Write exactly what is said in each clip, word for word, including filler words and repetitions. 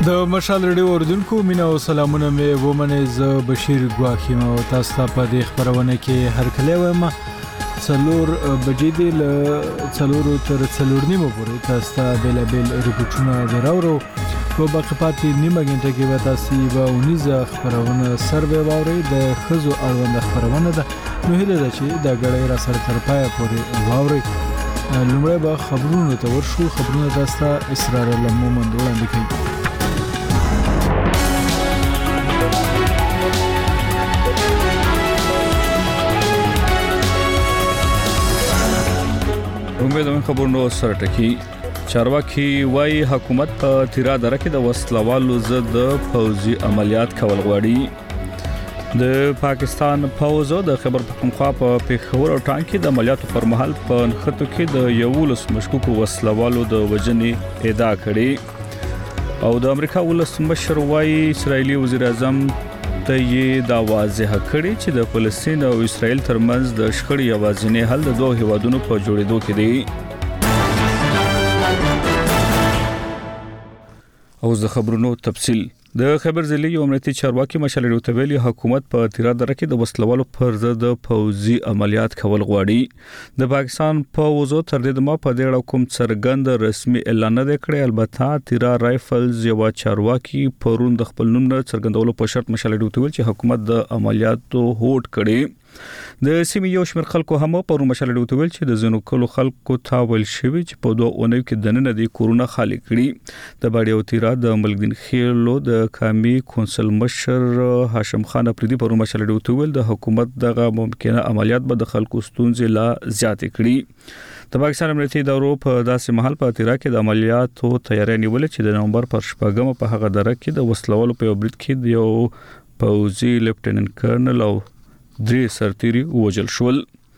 د مشال ریډیو اوردونکو مینا او سلامونه مې ومنه ز بشیر ګواخیم او تاسو ته په دې خبرونه کې هر کله وایم څلور بجې دی له څلورو تر څلور نیمو پورې تاسو ته بیل بیل ریپورتونه دراورو په باقي پاتې نیمه غنټه کې به تاسو به ونیزه خبرونه سر به واوري د خزو اړوند خبرونه ده نو هله ده چې د غړې را سره تر پای پورې واوري لومړی به خبرونه ته ورشو خبرونه تاسو ته اسرار لمومند وړاندې کوي امیدوارم خبرونو سره ټکی چارواکي وايي حکومت په تیرا دره کې د وسلوالو ضد فوزي عملیات کول غواړي د پاکستان فوز د خبر پختونخوا په پیښور او ټانګ کې د عملیاتو پر مهال په نخټو کې د یولس مشکوکو وسلوالو د وجنې ادعا کړي او د امریکا ولس مشر وايي اسرایلی وزیر اعظم ته یې دا واضح کړي چې د فلسطین او اسرایل ترمنځ د شخړې یوازینی حل د دوه هیوادونو په جوړېدو کې دی او زه خبرونو تفصیل د خبر ضلع یو امنیتي چارواکي مشال ریډیو حکومت په تیرا دره کې د وسلوالو پر ضد فوزي عملیات کول غواړي د پاکستان فوز تر دې دمه په دې اړه کوم څرګند رسمي اعلان نه کړی البته تیرا رایفلز یو چارواکي پرون د خپل نوم څرګندولو په شرط مشال ریډیو چې حکومت د عملیاتو هوډ کړي د سیمې یو شمېر خلکو هم په مشال ډیوټ ویل چې د زینو کلو خلکو ته ویل شوی چې په دوه اونۍ کې دننه د کورونا خالي کړي د باډیو تیرا د ملګدین خېلو د کامی کونسل مشر هاشم خان افریدي په مشال ډیوټ ویل د حکومت دغه ممکنه عملیات به د خلکو ستونزې لا زیات کړي د پاکستان امنیتي ادارو په داسې محل په تیرا کې د عملیاتو تیاری نیول چې د نومبر پر شپږم په هغه دره کې د وسلوالو په برید کې د یو پوزي لیفټیننټ کرنل او درې سرتيري وژل شول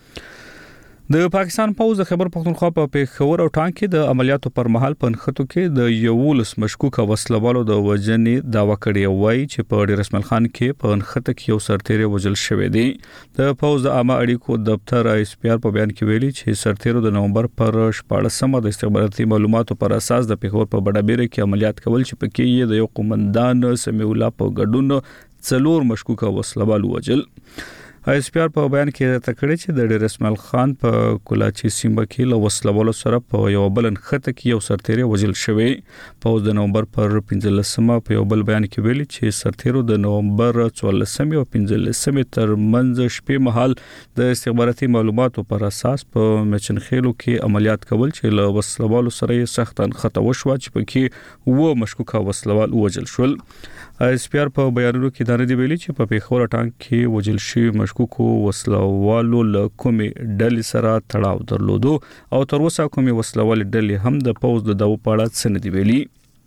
د پاکستان پوز د خبر پختونخوا په پیښور او ټانګ کې د عملیاتو پر مهال په نخټو کې د یولس مشکوک وسلوالو د وژنې داوا کړی وای چې په ډیر اسماعیل خان کې په نخټه کې یو سرتيري وژل شوی دی د پوز د عامه اړیکو دفتر ایس پی آر په بیان کې ویلي چې سرتيرو د نومبر پر شپاړسمه د استخباراتي معلوماتو پر اساس د پیښور په بډابېره کې عملیات کول چې پکې یې د یو قومندان سمیع الله په ګډون څلور مشکوک وسلوال وژل ایس پی آر په بیان کې تکړه چې د ډیر اسماعیل خان په کولاچی سیمه کې له وسلوالو سره په یو بلن خطه کې یو سرتيري وژل شوی په د نومبر پر پنځلسمه په یو بل بیان کې ویلي چې سرتيرو د نومبر څوارلسمه او پنځلسمه تر منځ شپې مهال د استخباراتي معلوماتو پر اساس په مچنخېلو کې عملیات کول چې له وسلوالو سره سختن خطه وشو چې پکې و مشکوک وسلوال وژل شول ایس پی آر په بیانونو کې دا نه ویلي چې په پیښور ټانګ کې وژل شوی مشکوکو وسلوالو له کومې ډلې سره تړاو درلودو او تر اوسه کومې وسلوال ډلې هم د پوز د داو پاړه سند ویلي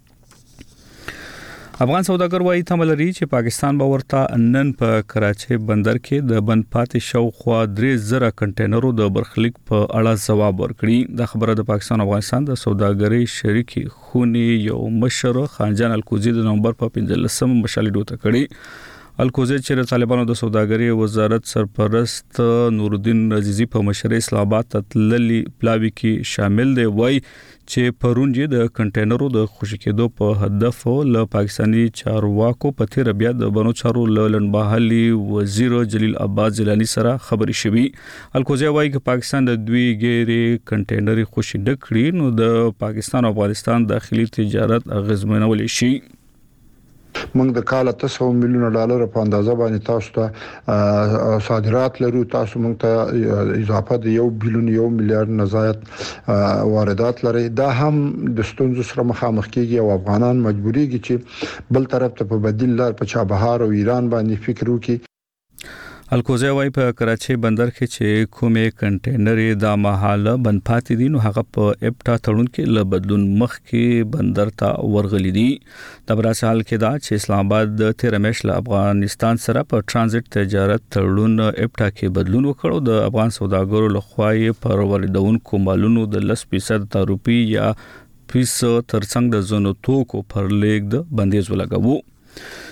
افغان سوداګر وايي تملري چې پاکستان به ورته نن په کراچۍ بندر کې د بند پاتې شاوخوا درې زره کنټینرو د برخلیک په اړه ځواب ورکړي د خبره د پاکستان افغانستان د سوداګرۍ شریکي خونی یو مشر خانجان الکوزي د نومبر په پنځلسم مشال ډوته کړي الکوزي چې طالبانو د سوداګرۍ وزارت سرپرست نورالدین عزیزی په مشر اسلام آباد تللی پلاوی کې شامل دی وای چې پرونجي د کنټینرو د خوشی کېدو په هدف له پاکستانی چارواکو په تیر بیا د بنو چارو لړنباهلي وزیر جلیل عباس جیلانی سره خبري شوی الکوزي وايي چې پاکستان د دوی غیري کنټینري خوشی ډکړي نو د پاکستان او افغانستان داخلي تجارت اغیزمنول شي موږ د کال تاسو میلیون ډالر په اندازه باندې تاسو ته صادرات لرو تاسو موږ ته اضافه د یو بلیون یو میلیارډ نه زیات واردات لري دا هم د ستونزو سره مخامخ کیږي او افغانان مجبوریږي چې بل طرف ته په بدیل لار په چابهار او ایران باندې فکر وکړي الکوزي وايي په کراچۍ بندر کې چې کومې کنټینرې د مهاله بند پاتې دي نو هغه په اپټا تړون کې له بدلون مخ کې بندر ته ورغلي دي د براسه حال کې دا چې اسلام آباد د تیر میاشت له افغانستان سره په ترانزیت تجارت تړون اپټا کې بدلون وکړو د افغان سوداګرو لخوا یې پر واردونکو مالونو د لس فیصد تعرفي یا فیس ترڅنګ د زونو توکو پر لیږد بندیز ولګاوه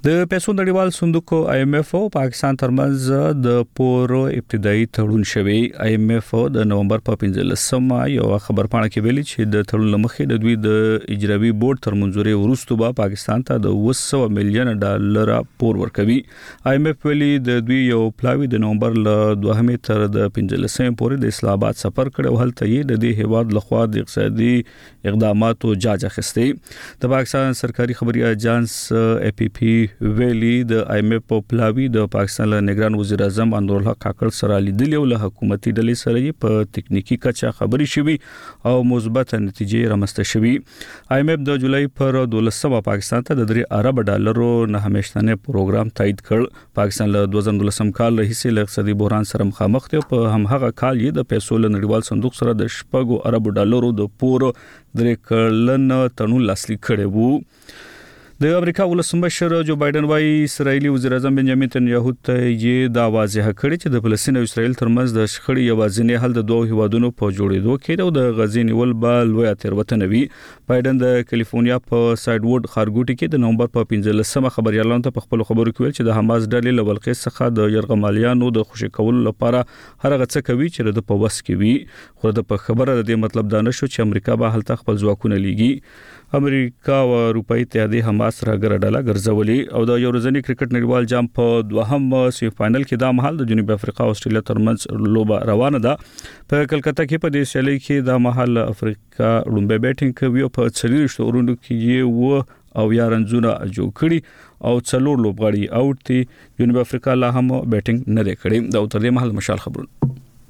د پیسو نړیوال صندوق آی ایم ایف او پاکستان ترمنځ د پورو ابتدایي تړون شوی. آی ایم ایف د نومبر په پنځلسمه یو خبر پاڼه کې ویلي چې د تړون لمخې د دوی د اجرایي بورډ تر منځوري وروسته به پاکستان ته د اوه سوه میلیون ډالر پور ورکوي. آی ایم ایف ویلي د دوی یو پلاوی د نومبر له دوهمې تر د پنځلسمې پورې د اسلام آباد سفر کړي او هلته یې د دې هیواد لخوا د اقتصادي اقداماتو جاج اخیستي. د پاکستان سرکاري خبري اژانس ای پی پی ویلي د آی ایم ایف په پلاوی د پاکستان له نگران وزیر اعظم انور الحق کاکړ سره لیدلې او له حکومتي ډلې سره په تکنیکی کچه خبري شوي او مثبت نتیجې رامنځته شوي. آی ایم ایف د جولای پر دولسمه پاکستان ته د درې ارب ډالرو نه همیشتنه پروګرام تایید کړ. پاکستان له دوه زره دولسم کال راهیسې له اقتصادي بحران سره مخامخ دی. په همغه کال یې د پیسو له نړیوال صندوق سره د شپږو ارب ډالرو د پور درې کلن تړون لاسلیک کړی وو. د امریکا ولسمشر جو بایدن وايي اسرایلی وزیر اعظم بنجامین نتنیاهو ته یې دا واضح کړی چې د فلسطین او اسرایل ترمنځ د شخړې یوازینی حل د دوه هیوادونو په جوړېدو کې او د غزې نیول به لویه تېروتنه وي. بایدن د کیلیفورنیا په سایډ ووډ ښارګوټي کې د نومبر په پنځلسمه خبريالانو ته په خپل خبرو کې ویل چې د حماس ډلې له ولقې څخه د یرغمالیانو د خوشي کولو لپاره هر هغه څه کوي چې د په وس کې وي. خو د په خبره د دې مطلب دا نشو چې امریکا به هلته خپل ځواکونه لیږي. امریکا او اروپאי اتحادیه حماس راګر ډله ګرځولي او د یو ورځنی کرکټ نړیوال جام په دوهم سیمی فائنل کې د مهال د جنوبي افریقا او استرالیا ترمنځ لوبه روانه ده. په کلکته کې په دې سیالي کې د مهال افریقا لومبه بیټینګ کوي او په څلور شتورونو کې یې و او یا رنزونه جوړ کړي او څلور لوبغاړي اوټ دي. جنوبي افریقا لا هم بیټینګ نه کړي. د تر دې مهال مشال خبرونه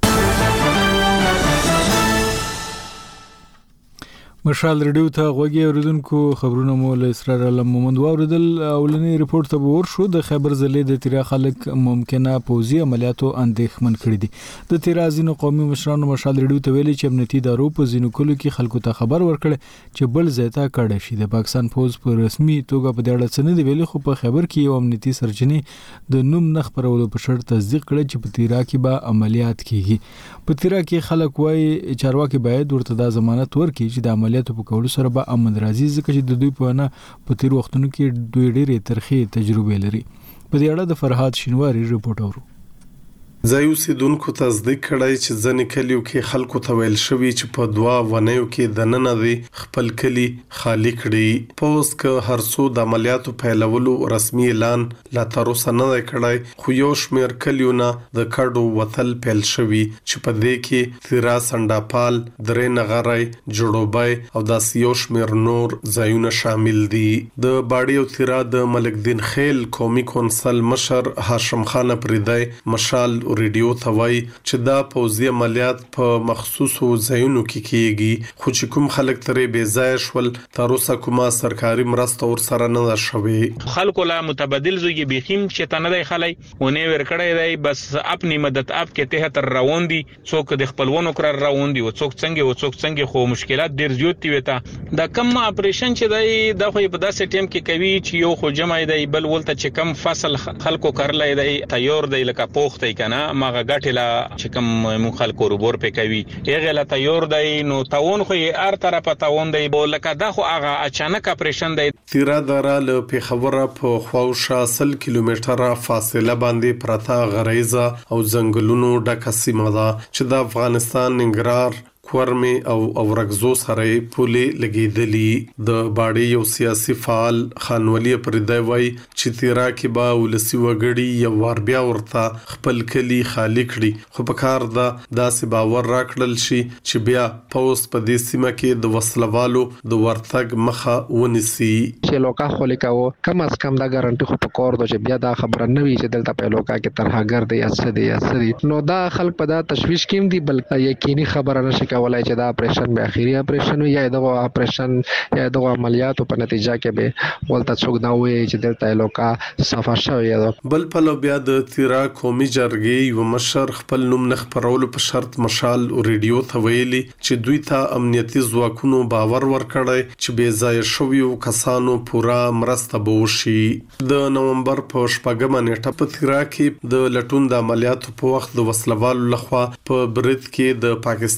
مشال ریډیو ته غوږی اوریدونکو خبرونه مو له اسرار علم مومند واوریدل. اولنی ریپورت ته ورشو د خیبر ضلع د تیرا خلک ممکنه پوزي عملیاتو اندېښمن کړي دي. د تیرا ځینو قومي مشرانو مشال ریډیو ته ویلي چې امنیتي ادارو په ځینو کلو کې خلکو ته خبر ورکړي چې بل ځای ته کډه شي. د پاکستان فوج په رسمي توګه په دې اړه څه نه دی ویلي، خو په خیبر کې یو امنیتي سرچینې د نوم نه خبرولو په شرط تصدیق کړي چې په تیرا کې به عملیات کیږي. په تیرا کې خلک وایي چارواکي باید ورته د ضمانت ورکړي چې د عملیاتو په کولو سره به امن راځي، ځکه چې د دوی په نه په تیر وختونو کې دوی ډېرې ترخې تجربې لري. په دې اړه د فرهاد شینواری رپورټ اورو. ځایو سیدونکو تصدیق کړای چې ځنې کلیو کې خلکو ته ویل شوی چې په دوا ونیو کې د نن دی خپل کلی خالی کړي. پوس که هرڅو د عملیاتو پیلولو رسمي اعلان لا تر اوسه نه کړای، خو یو شمیر کلیونه د کډو وتل پیل شوی چې په دې کې تیرا سنداپال، درې نغرای، جوړوبای او د یو شمیر نور ځایونه شامل دي. د باډي او تیرا د ملک دین خیل قومي کونسل مشر هاشم خان پریدای مشال ریډیو ته وایي چې دا پوځي عملیات په مخصوصو ځایونو کې کیږي، خو چې کوم خلک ترې بې ځای شول تر اوسه کومه سرکاري مرسته ورسره نه ده شوې. خلکو لا متبادل زوږي بخیم چې تنه دی خلای ونه ور کړی دی، بس خپل مدد اپ کې ته تر روان دي، څوک د خپلونو کړ روان دي او څوک څنګه او څوک څنګه، خو مشکلات ډیر زیات دي. وته دا کم اپریشن چې دی د خو په داسې ټیم کې کوي چې یو خو جمع دی بل ولته چې کم فصل خلکو کړلای دی تیار دی لکه پوخته کنه ماغه غټلا چې کوم مون خلکو روبور په کوي هغه لا تیار دی نو تاون خو یې ار طرفه تاون دی لکه دا خو هغه اچانک اپریشن دی. تیرا دره له پیښوره په خواوشا سل کیلومتره فاصله باندې پرتا غریزه او ځنګلونو ډکه سیمه ده چې د افغانستان ننګرهار کورمي او اورغزو سره پولې لګیدلې. د باډي یو سیاسي فعال خانولي پردای وای چې تیرا کې با ولسی وګړي یو ور بیا ورته خپل کلی خالی کړي، خو په کار دا داسې باور راکړل شي چې بیا پوس په دې سیمه کې د وسلوالو د ورتګ مخه ونیسي. چې لوکا خو لیکاو کم از کم دا ګارانټي خو په کور د چې بیا دا خبره نه وي چې دلته په لوکا کې ترهاګر دی اسد دی اسد نو دا خلک په دا تشويش کې دي، بلکې یقیني خبره نشي کولای چې دا اپریشن به اخیری اپریشن وي یا دغه اپریشن یا دغه عملیاتو په نتیجه کې به ولته څوک دا وایي چې دلته لوکا صفه شوی دی. بل په بیا د تیرا قومي جرګې یو مشر خپل نوم نه خبرولو په شرط مشال ریډیو ته ویلي چې دوی ته امنیتي ځواکونو باور ورکړی چې بې ځای شویو کسانو پورا مرسته به وشي. د نومبر په شپږمه نیټه په تیرا کې د لټون د عملیاتو په وخت د وسلوالو لخوا په برید کې د پاکستان د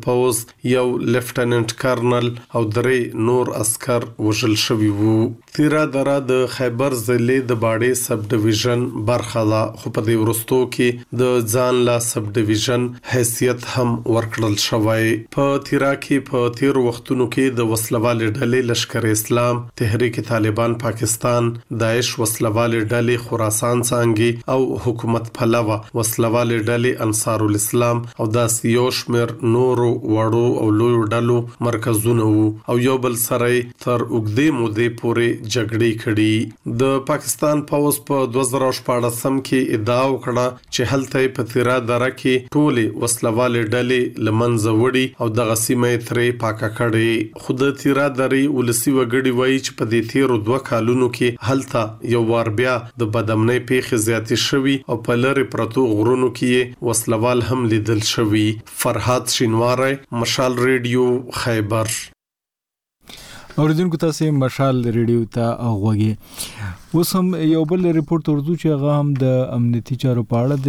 پوز یو لیفټننټ کرنل او درې نور عسكر وژل شوي وو. تیرا دره د خیبر ضلع د باډې سب ډیویژن برخه ده، خو په دې وروستو کې د ځان لا سب ډیویژن حیثیت هم ورکړل شوی. په تیرا کې په تیر وختونو کې د وسلوالې ډلې لشکر اسلام، تحریک طالبان پاکستان، داعش وسلوالې ډلې خراسان څانګې او حکومت پلوه وسلوالې ډلې انصار الاسلام او داسې یو شمېر نورو وړو او لویو ډلو مرکزونه وو او یو بل سره تر اوږدې مودې پورې جګړې کړي. د پاکستان پوز په دوه زره شپاړسم کې ادعا وکړه چې هلته په تیرا دره کې ټولې وسلوالې ډلې لمنځه وړي او دغه سیمه ترې پاکه کړي. خو د تیرا درې ولسی وګړي وایي چې په دې تیرو دوه کالونو کې هلته یو وار بیا د بدامنۍ پیښې زیاتې شوي او په لرې پرتو غرونو کې وسلوال هم لیدل شوي. فرحات شینواری، مشال ریډیو، خیبر. اوریدونکو تاسو مشال ریډیو ته غوږی. اوس هم یو بل ریپورت ورته چې هغه هم د امنیتي چارو په اړه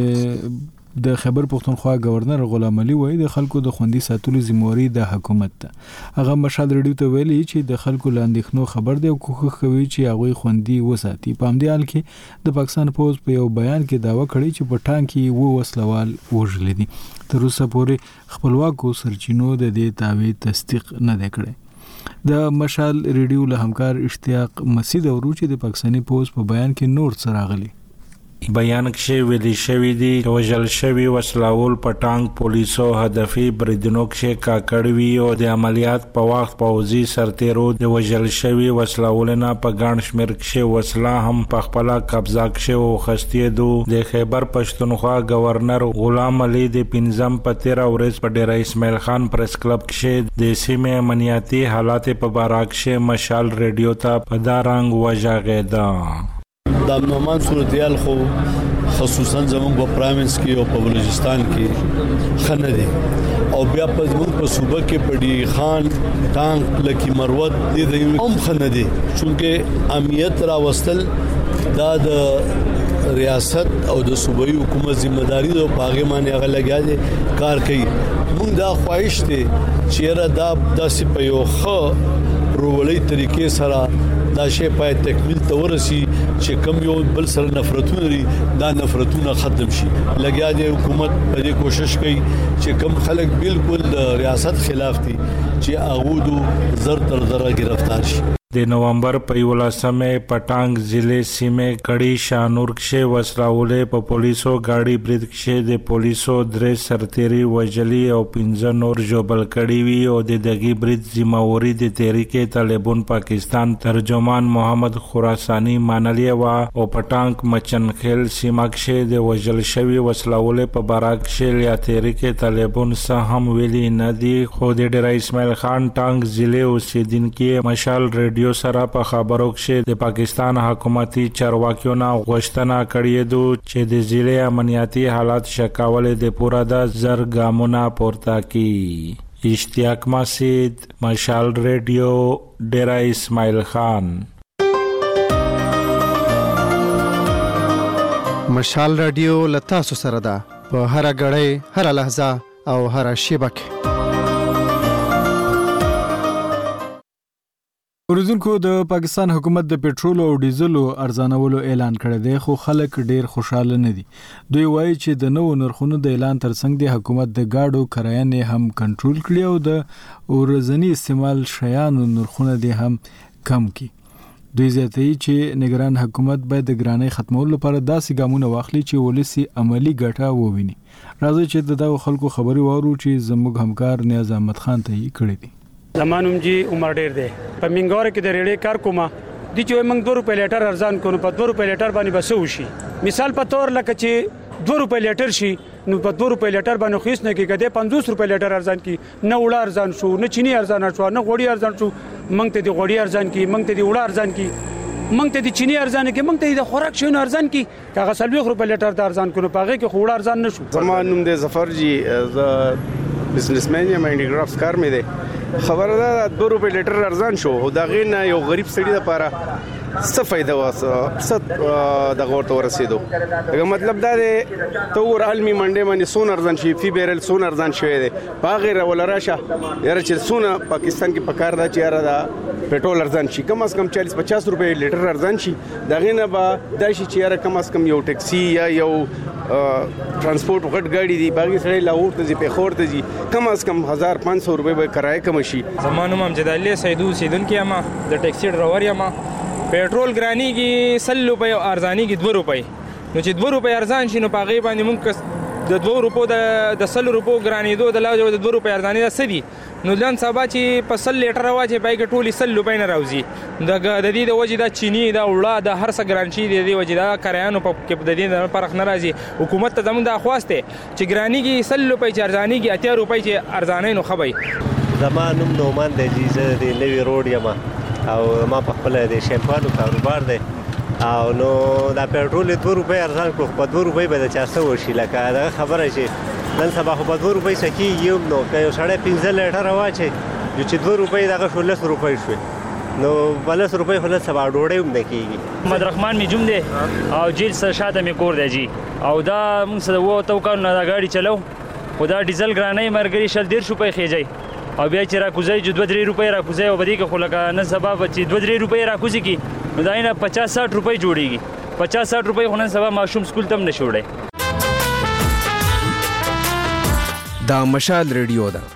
د د خیبر پښتونخوا گورنر غلام علي وای د خلکو د خوندي ساتلو ذمہواری د حکومت ته. هغه مشال ریډیو ته ویلي چې د خلکو لاندېخنو خبر دی او کوښښ کوي چې هغه خوندي وساتي. په همدې حال کې د پاکستان پوز په یو بیان کې داوا کړی چې په ټانک کې وو وسلوال وژل دي. تر اوسه پورې خپلواکو سرچینو د دې دعوی تصدیق نه دی کړی. د مشال ریډیو له همکار اشتیاق مسعود ورو چې د پاکستاني پوز په بیان کې نور څه راغلي. بیان کې ویلي شوی دی چې وژل شوی وسلاول په ټانک پولیسو هدفي بریدونو کې کاکړوي او د عملیات په وخت پوځي سرتیرو د وژل شوی وسلاول نه په ګڼ شمېر کې وسله هم په خپل قبضه کې او خستې دو. د خیبر پښتونخوا گورنر غلام علي د پنځم په تیرا ورځ په ډیر اسماعیل خان پریس کلب کې د سیمې امنیتي حالات په اړه کې مشال ریډیو ته په دا رنګ وژغېده. د امنومان صورتحال خو خصوصا زموږ په پرامنس کې او په بلوچستان کې خنه دي او بیا په زموږ په صوبه کې پډي خان ټانک لکی مروت دي هم خنه دي چونکه امنیت را وستل دا د ریاست او د صوبایي حکومت ذمہ داری ده په هغه باندې هغه لګیا دي کار کوي. موږ دا خواهش دي چې را دا داسې په یو ښه پرولې طریقې سره دا شی پای تکمیل ته ورسی چې کم یو بل سره نفرتونه لري دا نفرتونه ختم شي. لګیا دی حکومت په دې کوشش کوي چې کم خلک بالکل د ریاست خلاف دي چې هغه دو زر تر زر گرفتار شي. د نومبر په یولسمه پټانګ ضلع سیمه کړي شانور کې وسراولې په پولیسو گاډي برید کې د پولیسو درې سرتيري وجلي او پنځه نور جوبل کړي وي او د دغه برید ذمہواری د تحریک طالبان پاکستان ترجمان محمد خراسانی مانلی وا او پټانګ مچنخیل سیمه کې د وجل شوی وسراولې په باراک کې یا تحریک طالبان سره هم ویلي نه دي. خو د ډیر اسماعیل خان ټانګ ضلع اوسیدونکو مشال ریډیو سره په خبرو کې د پاکستان حکومتي چارواکیو نه غوښتنه کړې ده چې د ضلع امنیتي حالات شکاول د پورا د زر ګامونه پورته کړي. اشتیاق مسعود، مشال ریډیو، ډیرا اسماعیل خان. مشال ریډیو لتا سره ده په هر غړې، هر لحظه او هر شیبه کې. اوریدونکو د پاکستان حکومت د پېټرول او ډیزلو ارزانولو اعلان کړی دی خو خلک ډیر خوشاله نه دي. دوی وایي چې د نوو نرخونو د اعلان ترڅنګ د حکومت د گاډو کرایې هم کنټرول کړي او د ورځنی استعمال شیانو نرخونه دې هم کم کړي. دوی زیاتوي چې نگران حکومت باید د ګرانۍ ختمولو لپاره داسې ګامونه واخلي چې ولسی عملی ګټه وویني. راځي چې د دغه خلکو خبري واورو چې زموږ همکار نیاز احمد خان ته یې کړې دي. زمانوم جی عمر ډیر دی په منګور کې د ریړې کار کومه دي چې موږ دوه روپے لیټر ارزان کوو په دوه روپے لیټر باندې بسو شي. مثال په تور لکه چې دوه روپے لیټر شي نو په دوه روپے لیټر باندې خیس نه کې کده پنځوس روپے لیټر ارزان کی نه وړه ارزان شو نه چینی ارزان شو نه غوړی ارزان شو. موږ ته دی غوړی ارزان کی موږ ته دی وړه ارزان کی موږ ته دی چینی ارزان کی موږ ته دی خوراک شو ارزان کی کاغه سلوي روپے لیټر د ارزان کولو پاغه کې خوړه ارزان نشو. زمانوم د ظفر جی ز بزنسمن یم هینډیکرافټس کار مې ده خبره ده دوه روپے لیټر ارزان شو او دا غین یو غریب سړي لپاره څه فائدہ واسه څه د غورته ورسېدو دا مطلب دا دی ته ور علمي منډه باندې سون ارزان شي فی بیرل سون ارزان شوی دی باغیر ولا راشه یاره چې سونه پاکستان کې پکار دا چې یاره دا پټرول ارزان شي کم از کم چالیس پچاس روپے لیټر ارزان شي دا غینه به دا شي چې یاره کم از کم یو ټیکسي یا یو ترانسپورت غټ گاډي دی باغی سره لاهور ته ځي په خور ته ځي کم از کم هزار پانچ سو روپے به کرایه کم شي زمانو امجد علي سیدو سیدن کې ما د ټیکسي ډرایور یم پټرول ګرانی کې سل روپے او ارزانی کې دو روپے نو چې دو روپے ارزان شي نو پاغي باندې مونږ د دو روپو د د سل روپو ګرانی دو د لاجو د دو روپے ارزانی د سدي نو ځان سبا چې په سل لیټر واچي پای کې ټولي سل روپے نه راوځي د د دې د وجې د چینی دا وړه د هر څه ګرانشي د دې وجې دا کریانو په کې د دې د فرق نه راځي حکومت ته زموږ د خواسته چې ګرانی کې سل روپے چې ارزانی کې اتیا روپے چې ارزانې نو خبي زمانوم نومان د جیزه د نوی روډ یم او ما په خپل د شیمپانو کاروبار دی او نو دا پټرول دو روپے ارزان کړو په دو روپے به د چارسو وشي لکه دا خبره چې نن سبا خو په دو روپے سکی یو نو که یو سړی پنځه لیټر واچي چې دو روپے دغه شولس روپے شوي نو بلس روپے خلک سبا ډوډۍ هم نه کېږي محمد رحمان می جون دی او جیل سره شاته می کور دی جی او دا موږ سره وو تو کار نه دا گاډي چلو خدا ډیزل ګرانې مرګري شل ډیر روپے خېجای او بیا چې را کوزای جو دوه درې روپے را کوزای او بدی کې خلک نه سبا چې دوه درې روپے را کوزي کی نو دا نه پچاس ساठ روپے جوړيږي پچاس ساठ روپے خو نن سبا ماشوم سکول تم نه شوړي دا مشال ریډیو ده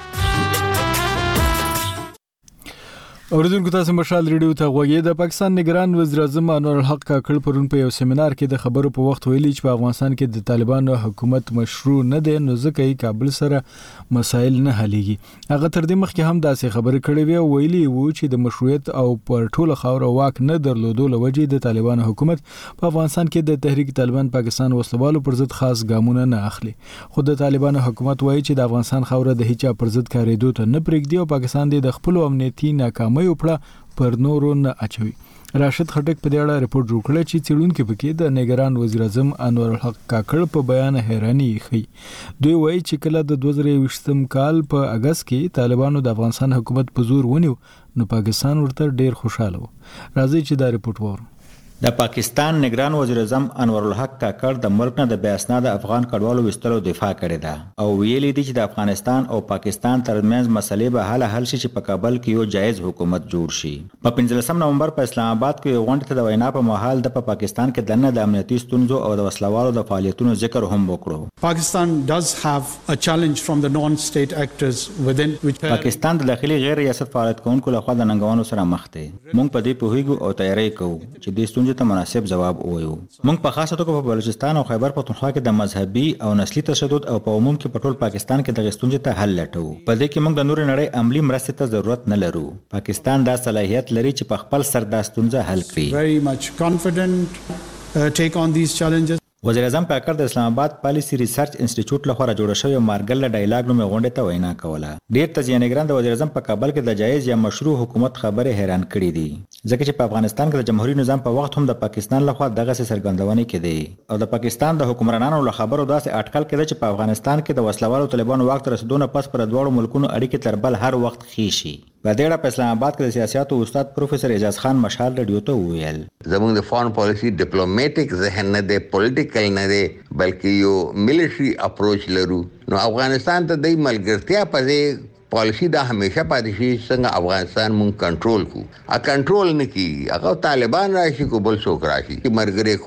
اوریدونکو تاسو مشال ریډیو ته غوږی د پاکستان نگران وزیر اعظم انور الحق کاکړ پرون په یو سیمینار کې د خبرو په وخت ویلي چې په افغانستان کې د طالبانو حکومت مشروع نه دی نو ځکه یې کابل سره مسایل نه حلېږي هغه تر دې مخکې هم داسې خبرې کړې وي او ویلي وو چې د مشروعیت او پر ټوله خاور واک نه درلودو لوجې د طالبانو حکومت په افغانستان کې د تحریک طالبان پاکستان وسلوالو پر ضد خاص ګامونه نه اخلي خو د طالبانو حکومت وایي چې د افغانستان خاور د هیڅ پر ضد کاریدو ته نه پرېږدي او پاکستان د خپل امنیتي ناکامۍ وپړه پر نورو نه اچوي راشد خټک په دې اړه رپورټ جوړ کړی چې څېړونکو پکې د نگران وزیر اعظم انور الحق کاکړ په بیان حیرانی ښیي دوی وایي چې کله د دوه زره یوولسم کال په اگست کې طالبانو د افغانستان حکومت په زور ونیو نو پاکستان ورته ډیر خوشاله و راځي چې دا رپورټ وورو د پاکستان نگران وزیر اعظم انور الحق کاکړ د ملک نه د بې اسناده افغان کډوالو وستلو دفاع کړې ده او ویلي دي چې د افغانستان او پاکستان ترمنځ مسلې به حل حل شي چې په کابل کې یو جایز حکومت جوړ شي په پنځلسم نومبر په اسلام آباد کې یو غونډه ته د وینا په مهال د پاکستان کې دنه د امنیتي ستونزو او د وسلوالو د فعالیتونو ذکر هم وکړو Pakistan does have a challenge from the non-state actors within which پاکستان د داخلي غیر ریاست فعالیت کوونکو لخوا د ننګونو سره مخ دی موږ په دې پوهیږو او تیاری کوو چې د ستونزې ته مناسب جواب ووایو موږ په خاصه توګه په بلوچستان او خیبر پختونخوا کې د مذهبي او نسلي تشدد او په عموم کې په ټول پاکستان کې د ستونزې ته حل لټو په دې کې موږ د نور نړۍ عملی مرستې ته ضرورت نه لرو پاکستان دا صلاحیت لري چې په خپل سر دا ستونزه حل کړي very much confident uh, take on these challenges وزیر اعظم کاکړ د اسلام آباد پالیسی ریسرچ انسټیټیوټ لخوا جوړ شوی مارګل ډایلاګ نوم غونډه ته وینا کوله ډیر تزیانګران د وزیر اعظم په کابل کې د جایز یا مشروع حکومت خبره حیران کړي دي ځکه چې په افغانستان کې د جمهوریت نظام په وخت هم د پاکستان لخوا دغه سرګندونه کېدی او د پاکستان د حکمرانانو له خبرو داسې اټکل کېده چې په افغانستان کې د وسلوالو طالبانو واک تر رسیدو نه پس پر دوړو ملکونو اړیکې تر بل هر وخت خېشي په دې اړه په اسلام آباد کې د سیاستو استاد پروفیسور اعجاز خان مشال رادیو ته وویل زموږ د فارن پالیسی ډیپلوماټیک ذهن نه دی پولیټیکل نه دی بلکې یو ملټری اپروچ لرو نو افغانستان ته د ملګرتیا په ځای پالیسی دا همیشه پاتې شي څنګه افغانستان مونږ کنټرول کو ا کنټرول نه کی هغه طالبان راشي کو بل څوک راشي مرګره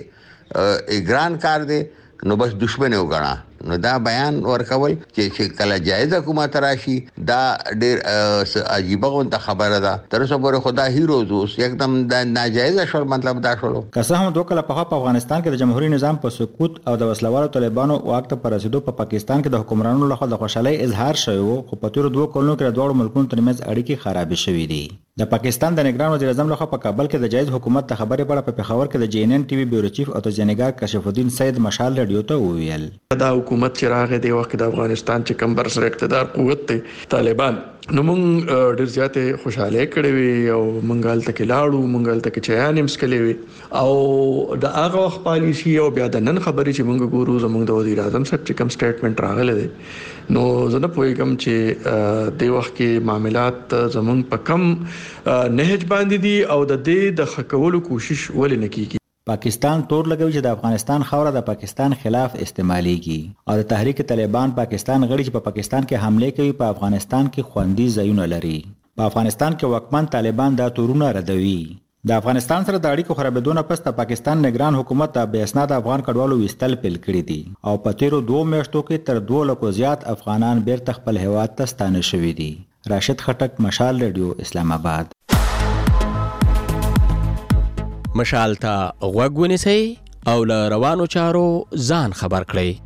کوله اګران کار دی نو بس دشمن وګڼه نو دا بیان ورکول چې کله جایز حکومت راشي دا ډیر عجیب غونډه خبره ده تر څو پورې خدا هیروز اوس یکدم دا ناجایز شول مطلب دا شول که څه هم دوه کله په افغانستان کې د جمهوریت نظام په سقوط او د وسلوالو طالبانو واک ته پر رسیدو په پاکستان کې د حکمرانانو لخوا د خوشحالۍ اظهار شوی وو خو په تیر دوه کلونو کې د دوه ملکونو ترمنځ اړیکې خراب شوې دي د پاکستان د نگران وزیر اعظم لخوا په کابل کې د جایز حکومت ته خبرې په اړه په پېښور کې د جی ان ان ټي وي بیورو چیف او تزیانګار کشف الدین سید مشال رادیو ته وویل دا حکومت چې راغی د وخت د افغانستان چې کم بر سر اقتدار قوت دی طالبان نو مونږ ډېر زیاتې خوشاله کړې وي او مونږ هلته کې لاړو مونږ هلته کې چایان هم څښلې وي او د هغه وخت پالیسي او بیا د نن خبرې چې مونږ ګورو زموږ د وزیر اعظم صاحب چې کوم سټیټمنټ راغلی دی نو زه نه پوهیږم چې د وخت کې معاملات زموږ په کم نهج باندې دي او د دې د خکولو کوشش ولې نه کیږي. پاکستان تور لګوي چې د افغانستان خاوره د پاکستان خلاف استعماليږي او د تحریک طالبان پاکستان غړي چې په پاکستان کې حمله کوي په افغانستان کې خوندي ځایونه لري. په افغانستان کې واکمن طالبان دا تورونه ردوي. د افغانستان سره د اړیکو خرابېدو نه پس د پاکستان نگران حکومت د بې اسناد افغان کډوالو وستل پیل کړی دي او په تیرو دوه میاشتو کې تر دوه لکو زیات افغانان بیرته خپل هیواد ته ستانه شوي دي. راشد خټک، مشال ریډیو، اسلام آباد. مشال ته غوږ ونیسئ او له روانو چارو ځان خبر کړئ.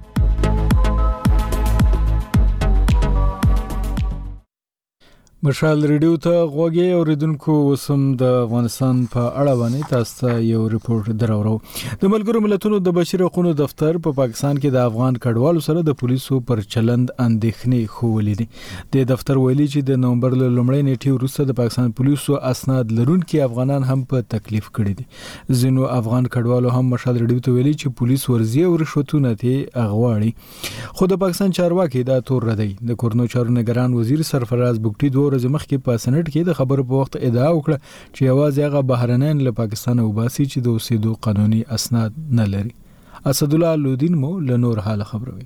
مشال ریډیو ته غوږی اوریدونکو وسم د افغانستان په اړه باندې تاسو ته یو ریپورت دراوړو. د ملګرو ملتونو د بشري حقوقو دفتر په پا پاکستان کې د افغان کډوالو سره د پولیسو پر چلند اندېښنې خولې دي. د دفتر ویلي چې د نومبر له لومړۍ نیټې وروسته د پاکستان پولیسو اسناد لرونکي افغانان هم په تکلیف کړي دي. ځینو افغان کډوالو هم مشال ریډیو ته ویلي چې پولیس ورزي او رشوتونه ته اغواړي. خو د پاکستان چارواکي دا تور ردی. د کورنو چارو نگران وزیر سرفراز بوګټي دوه ورځې مخکې په سنټ کې د خبرو په وخت ادعا وکړه چې یوازې هغه بهرنیان له پاکستان وباسي چې د اوسېدو قانوني اسناد نه لري. اسد الله لودین مو له نور حال خبروي.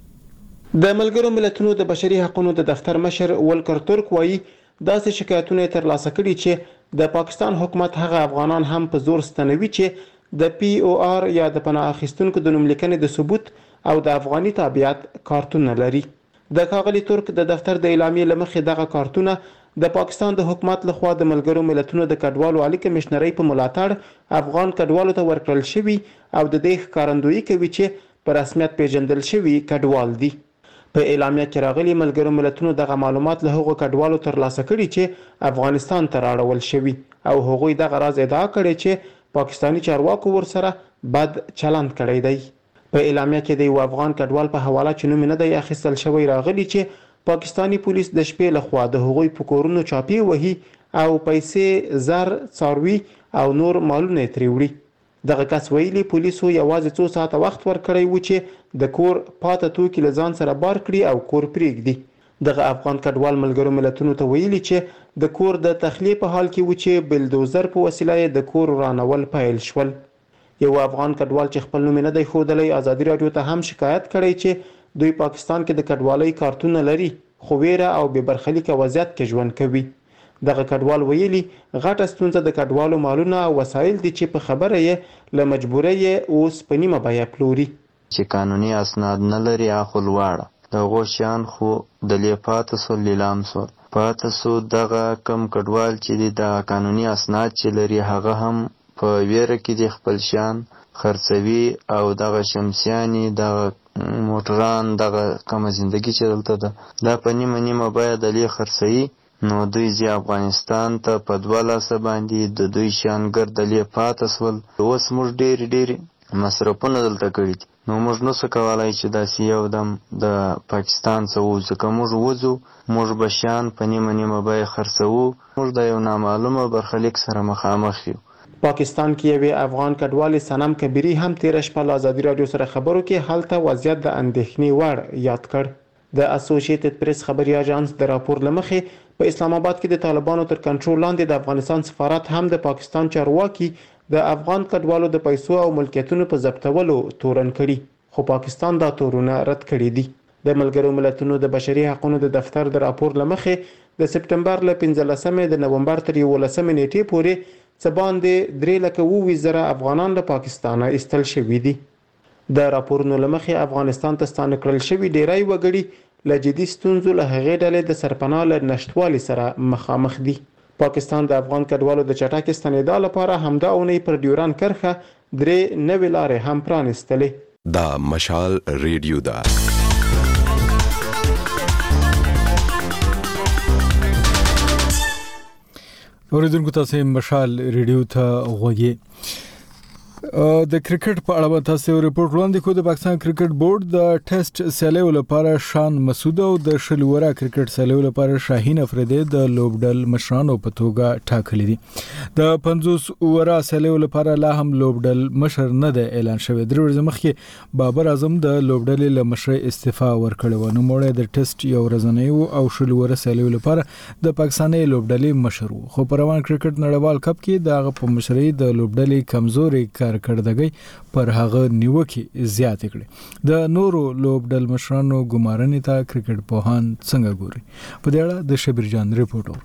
د ملګرو ملتونو د بشري حقوقو د دفتر مشر ولکر ترک وایي داسې شکایتونه تر لاسه کړي چې د پاکستان حکومت هغه افغانان هم په زور ستنوي چې د پی او آر یا د پناه اخیستونکو د نوملیکنې د ثبوت او د افغاني تابعیت کارتون نه لري. د کاغلی ترک د دفتر د اعلامیې لمخې دغه کارتونه د پاکستان د حکومت لخوا د ملګرو ملتونو د کډوالو عالی کمشنرۍ په ملاتړ افغان کډوالو ته ورکړل شوی او د دې ښکارندویي کوي چې په رسمیت پیژندل شوی کډوال دي. په اعلامیه کې راغلي ملګرو ملتونو دغه معلومات له هغو کډوالو ترلاسه کړي چې افغانستان ته راړول شوي او هغوی دغه راز ادعا کړي چې پاکستانی چارواکو ورسره بد چلند کړی دی. په اعلامیه کې د یو افغان کډوال په حواله چې نوم نه دی اخیستل شوی راغلی چې پاکستانی پولیس د شپې لخوا د هغوی په کورونو چاپی وهي او پیسې، زر، څاروي او نور مالونه ترې وړي. دغه کس ویلي پولیسو یوازې څو ساعته وخت ورکړی و چې د کور پاته توکي له ځان سره بار کړي او کور پرېږدي. دغه افغان کډوال ملګرو ملتونو ته ویلي چې د کور د تخلیه په حال کې و چې بلدوزر په وسیله یې د کور رانول پیل شول. یو افغان کډوال چې خپل نوم نه دی ښودلی ازادي راډیو ته هم شکایت کړی چې دوی پاکستان کې د کډوالۍ کارتونه لري خو ویره او بې برخلیکه وضعیت کې ژوند کوي. دغه کډوال ویلي غټه ستونزه د کډوالو مالونه او وسایل دي چې په خبره یې له مجبورۍ اوس په نیمه بیه پلوري. چې قانوني اسناد نه لري اخو لواړه دغه شیان خو د لیپات سو لیلام سو پات سو دغه کم کډوال چې د قانوني اسناد چې لري هغه هم په ویره کې د خپل شان خرڅوي او دغه شمسیانی دغه موټران دغه کومه زندگی چې دلته ده دا په نیمه نیمه بیه د لې خرڅوي. نو دوی ځي افغانستان ته په دوه لاسه باندې د دوی شان ګرد لې پاته سول. اوس موږ ډېرې ډېرې مصرفونه دلته کړي دي نو موږ نسو کولی چې داسې یو دم د پاکستان څخه ووځو. که موږ وځو موږ به شیان په نیمه نیمه بیه خرڅوو. موږ د یو نامعلومه برخلیک سره مخامخ یو. پاکستان کې یو افغان کډوال سنم کبیری هم تیر شپه له ازادي راډیو سره خبرو کې حالت وضعیت د اندېښنې وړ یاد کړ. د اسوسییټډ پریس خبري اژانس د راپور لمخې په اسلام آباد کې د طالبانو تر کنټرول لاندې د افغانستان سفارت هم د پاکستان چارواکي د افغان کډوالو د پیسو او ملکیتونو په ضبطولو تورن کړي خو پاکستان دا تورونه رد کړي دي. د ملګرو ملتونو د بشري حقوقو د دفتر د راپور لمخې د سپټمبر له پنځلسمې د نومبر تر یولسمې نیټې پورې څه باندې درې لکه اووه زره افغانان له پاکستانه ایستل شوي دي. د راپورونو له مخې افغانستان ته ستانه کړل شوي ډیری وګړي له جدي ستونزو له هغې ډلې د سرپناه له نشتوالي سره مخامخ دي. پاکستان د افغان کډوالو د چټکې ستنېدا لپاره همدا اونۍ پر ډیوران کرښه درې نوې لارې هم پرانیستلې. دا مشال ریډیو ده. اوریدونکو تاسو مشال ریډیو ته غوږی. د کرکټ په اړه تاسو ریپورت وړاندې کړو. د پاکستان کرکټ بورډ د ټیسټ سیالیو لپاره شان مسعود او د شلوره کرکټ سیالیو لپاره شاهین افریدی د لوبډل مشرانو په توګه ټاکلي دي. د پنځوس اوورا سیالیو لپاره لا هم لوبډل مشر نه دی اعلان شوی. درې ورځې مخکې بابر اعظم د لوبډل له مشر استعفا ورکړی و. نو موږ د ټیسټ یو ورځنی او شلوره سیالیو لپاره د پاکستاني لوبډل مشر وو. خو په روان کرکټ نړیوال کپ کې د په مشرۍ د لوبډل کمزوري کارکړدګي پر هغه نیوکه زیات کړي. د نورو لوبډل مشرانو ګمارنې ته کرکټ پوهان څنګه ګوري؟ په دې اړه د شبیر جان ریپورت.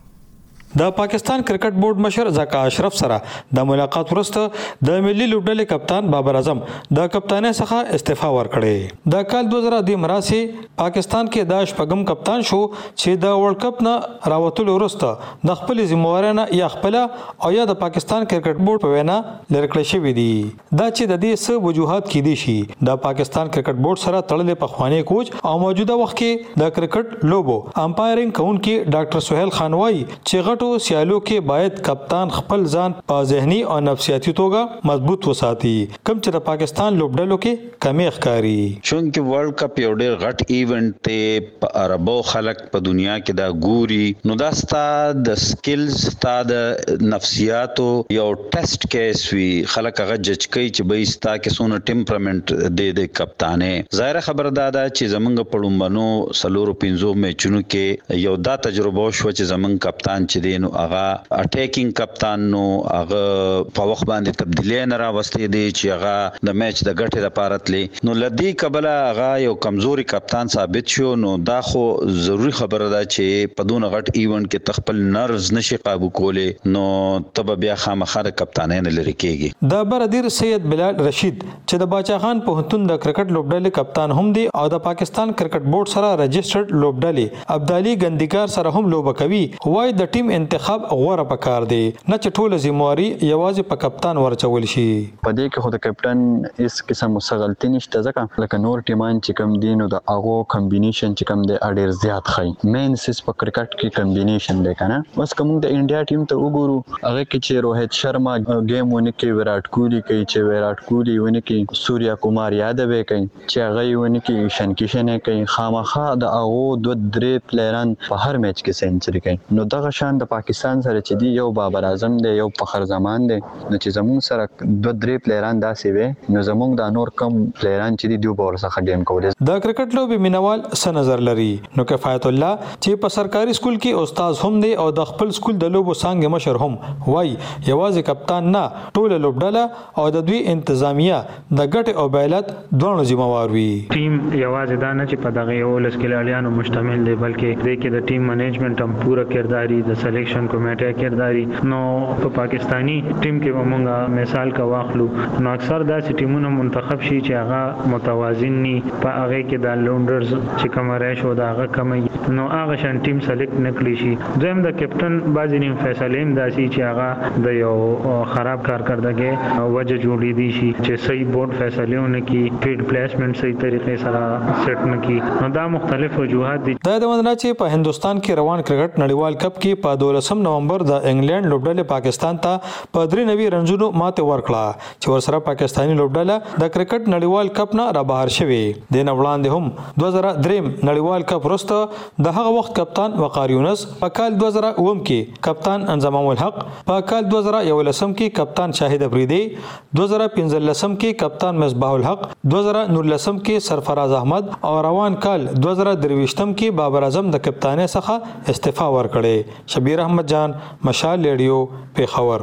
د پاکستان کرکټ بورډ مشر زکا اشرف سره د ملاقات وروسته د ملي لوبډلې کپتان بابر اعظم د کپتانۍ څخه استعفا ورکړې. د کال دوه زره دوه مراسي پاکستان کې د شپږم کپتان شو چې د ورلد کپ نه راوتلو وروسته د خپل ذمہوارانه یا خپل او یا د پاکستان کرکټ بورډ په وینا لړکړې شوې دي. دا چې د دې څه وجوهات کې دي شي د پاکستان کرکټ بورډ سره تړلې پخوانی کوچ او موجوده وخت کې د کرکټ لوبو امپایرینګ کوونکی ډاکټر سہیل خان وايي چې ټو سیالو کې باید کپتان خپل ځان په ذهني او نفسیاتي توګه مضبوط وساتي کوم چې د پاکستان لوبډلو کې کمی ښکاری. چونکه ورلد کپ یو ډېر غټ ایونت ته په عربو خلک په دنیا کې دا ګوري نو دا ستا د سکلز ستا د نفسیاتو یو ټیسټ کیس وی. خلک هغه جج کوي چې به ستا کې سونه ټمپرامنت د د کپتانې. ظاهر خبر دا ده چې زمونږ په لومبنو سلورو پنځو میچونو کې یو دا تجربه شو چې زمونږ کپتان چې نو هغه اٹیکینګ کپتان نو هغه په وخت باندې تبدیلی نه راوستي دي چې هغه د میچ د ګټې لپاره تلی نو لدی قبله هغه یو کمزوري کپتان ثابت شو. نو دا خو ضروری خبره ده چې په دون غټ ایونت کې تخپل نرز نشي قابو کولې نو تب بیا خامخا د کپتانۍ نه لري کېږي. د بردیر سید بلال رشید چې د باچا خان پوهنتون د کرکټ لوبډلې کپتان هم دی او د پاکستان کرکټ بورډ سره رجسټرډ لوبډلې ابدالي ګندګار سره هم لوبه کوي. وای د ټیم انتخاب غوړه پکار دی نه چې ټول ذمہواری یوازې په کپتان ورچول شي. په دې کې خو د کپټن هیڅ قسم غلطي نشته ځکه لکه نور ټیمان چې کم دي نو د هغه کمبینیشن چې کم دی اډیر زیات خای. مین سیس په کرکټ کې کمبینیشن دی کنه. بس کوم د انډیا ټیم ته وګورو هغه کې چې روهیت شرما گیم ونه کې وراټ کوهلی کوي چې وراټ کوهلی ونه کې سوریا کمار یادو کوي چې هغه ونه کې شنکیشن کوي. خامخا د هغه دوه درې پلیران په هر میچ کې سنچري کوي. نو دغه شان د پاکستان سره چې دی یو بابر اعظم دی یو فخر زمان دی نو چې زموږ سره دوه درې پلیران داسې وي نو زموږ د نور کم پلیران چې دی دوه بور څخه ګیم کولای. د کرکټ لوبي مینوال څه نظر لري؟ نو کفایت الله چې په سرکاري سکول کې استاد هم دی او د خپل سکول د لوبو څنګه مشر هم وای یوازې کپتان نه ټول لوبډله او د دوی انتظامیه د ګټ او بیلات دوه ذمہوار وي. ټیم یوازې دا نه چې په دغه یو لس کلالیانو مشتمل دی بلکې د کې د ټیم منیجمنت هم پوره کرداري د سلیکشن کمیټه کرداري. نو په پاکستانی ټیم کې ومنګه مثال کا واخلو نو اکثر داسې ټیمونه منتخب شي چې هغه متوازن ني په هغه کې د لونډرز چې کوم ریشو دا هغه کمي نو هغه شان ټیم سلیکټ نکړي شي. دویم د کپټن بعضی نیم فیصله هم داسي چې هغه د یو خراب کارکردګي وجه جوړې دي شي چې صحیح بورډ فیصلهونه کې فیلډ پلیسمنټ صحیح طریقې سره سیټ نکي. نو دا مختلف وجوهات دي. دا د مندنا چې په هندستان کې روان کرکټ نړیوال کپ کې په دولسم نومبر د انګلند لوبډلې پاکستان ته په درې نوي رنزونو ماته ورکړه چې ورسره پاکستاني لوبډله د کرکټ نړیوال کپ نه را بهر شوې. د نوړاندې هم دوه زره درې نړیوال کپ وروسته د هغه وخت کپتان وقار یونس په کال دوه زره اووه کې کپتان انضمام الحق په کال دوه زره یولسم کې کپتان شاهد افریدی دوه زره پنځلسم کې کپتان مصباح الحق دوه زره نولسم کې سرفراز احمد او روان کال دوه زره درویشتم کې بابر اعظم د کپتانۍ څخه استعفا ورکړي. شبیر احمد جان مشال ریډیو پیښور.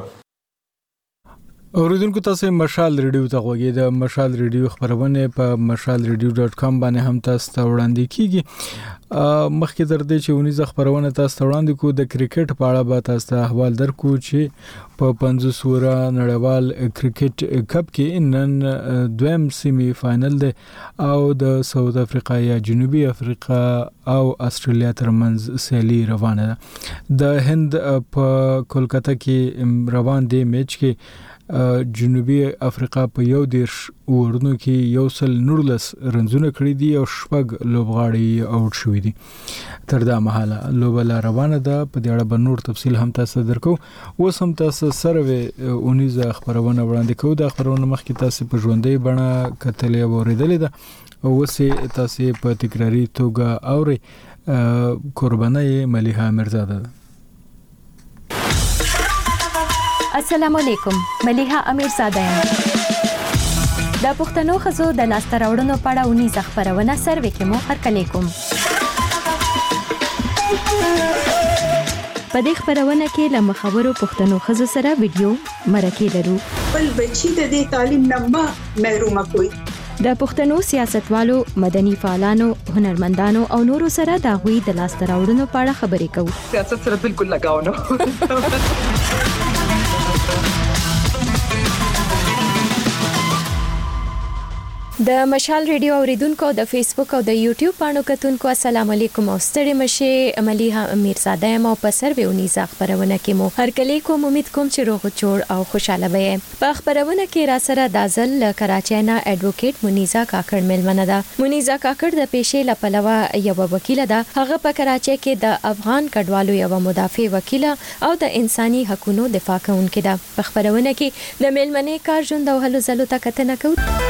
اوریدونکو تاسو مشال ریډیو ته غوږی د مشال ریډیو خبرونه په مشال ریډیو ډاٹ کام باندې هم تاسو ته وړاندې کیږي. مخکې تر دې چې ونیزه خبرونه تاسو ته وړاندې کو د کرکټ په اړه به تاسو ته احوال درکو چې په پنځوس اوورا نړیوال کرکټ کپ کې نن دویم سیمی فائنل دی او د ساوث افریقا یا جنوبي افریقا او استرالیا ترمنځ سیالي روانه ده. د هند په کولکتا کې روان دی میچ کې جنوبي افریقا په یو دیرش ورونو کې یو سل نورلس رنزونه کړی دي او شپږ لوبغاړي اوټ شوي دي. تر دا مهاله لوبه روانه ده. په دې اړه به نور تفصیل هم تاسو درکو. اوس هم تاسو سره اونیزه خبرونه وړاندې کوو. د خبرونو مخکې تاسو په ژوندۍ بڼه کتلې او اوریدلې ده او اوس تاسو په تکراری توګه اوري. قربانای ملیحه امیرزاده. السلام علیکم، ملیحه امیرزاده یم. د پښتنو ښځو د لاسته راوړنو په اړه اونیزه خپرونه سروې کې مو هرکلی کوم. په دې خپرونه کې له مخورو پښتنو ښځو سره ویډیو مرکې لرو. خپل بچي د دې تعلیم نه مه محرومه کوئ. د پښتنو سیاستوالو، مدني فعالانو، هنرمندانو او نورو سره د هغوی د لاسته راوړنو په اړه خبرې کوو. سیاست سره بالکل لګاو نه. د مشال ریډیو اوریدونکو د فیسبوک او د یوټیوب پاڼو کتونکو السلام علیکم او ستړي مشه. ملیحه امیرزاده یم او په سروې اونیزه خبرونه کې مو هرکلی کوم. امید کوم چې روغ جوړ او خوشاله وئ. په خبرونه کې را سره د ځل کراچۍ نه اډوکیټ منیزا کاکړ ملمنه ده. منیزا کاکړ د پیشې لپلوه یو وکیل ده. هغه په کراچۍ کې د افغان کډوالو یو مدافع وکیل او د انساني حقوقو دفاع کوونکې ده. په خبرونه کې د ملمنې کار ژوند او هلو ځلو ته کتنه کوو.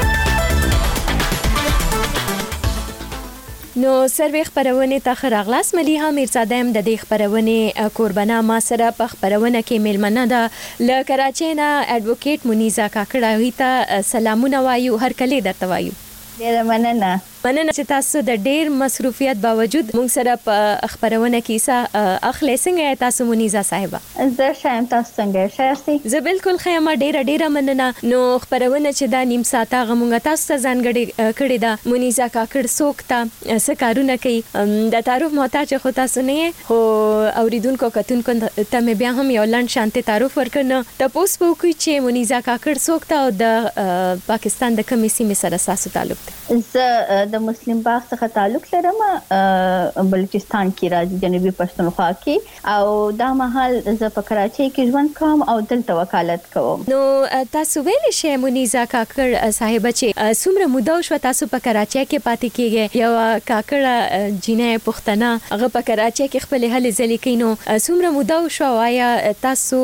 نو سروې خبرونه ته خراغلاس. ملیحه امیرزاده هم د دې خبرونه قربانه. ما سره په خبرونه کې ملمنه ده ل کراچۍ نه اډوکیټ منیزا کاکړ. هغه ته سلامونه وایو، هرکلی درته وایو. ډیره مننه. مننه چې تاسو د ډیر مصروفیت باوجود موږ سره په خبرونه کې سا اخلي. څنګه تاسو منیزا صاحبہ؟ زه شایم، تاسو څنګه شئ؟ زه بالکل خیمه. ډیره ډیره مننه. نو خبرونه چې دا نیم ساعته غمونږ تاسو ته ځانګړي کړی دا منیزا کاکړ څوک ته څه کارونه کوي د تعارف محتاج خو تاسو نه خو اوریدونکو کتونکو ته مې بیا هم یو لاند شانتي تعارف ورکړنه. تاسو په کوی چې منیزا کاکړ څوک ته او د پاکستان د کومې سیمې سره تاسو تعلق دی؟ زه د مسلم باغ څخه تعلق لرم. بلوچستان کې راځي، جنوبي پښتونخوا کې، او دا مهال زه په کراچۍ کې ژوند کوم او دلته وکالت کوم. نو تاسو ویل شئ منیزا کاکړ صاحب چې څومره موده شو تاسو په کراچۍ کې پاتې کیږئ؟ یو کاکړه جینۍ پښتنه هغه په کراچۍ کې خپل هلې ځلې کوي. نو څومره موده شو؟ آیا تاسو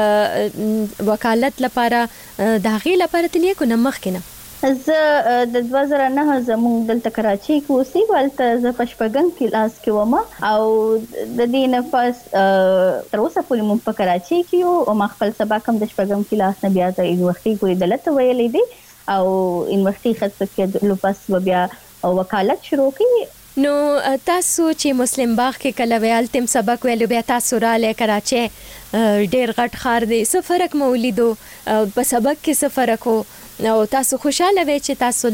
د وکالت لپاره د هغې لپاره تللی کو نه مخکې نه؟ زه د دوه زره نه زموږ دلته کراچۍ کې اوسېږم. هلته زه په شپږم کلاس کې وم او د دې نه پس تر اوسه پورې موږ په کراچۍ کې یو او ما خپل سبق هم د شپږم کلاس نه بیا د یونیورسټۍ پورې دلته ویلی دی او یونیورسټۍ ختم کېدلو پس به بیا وکالت شروع کړي. نو تاسو چې مسلم باغ کې کله ویل تم سبق ویلو بیا تاسو رااله کراچۍ ډېر غټ ښار دی، څه فرق مو ولیدو په سبق کې؟ څه فرق و او تاسو خوشاله وئ چې تاسو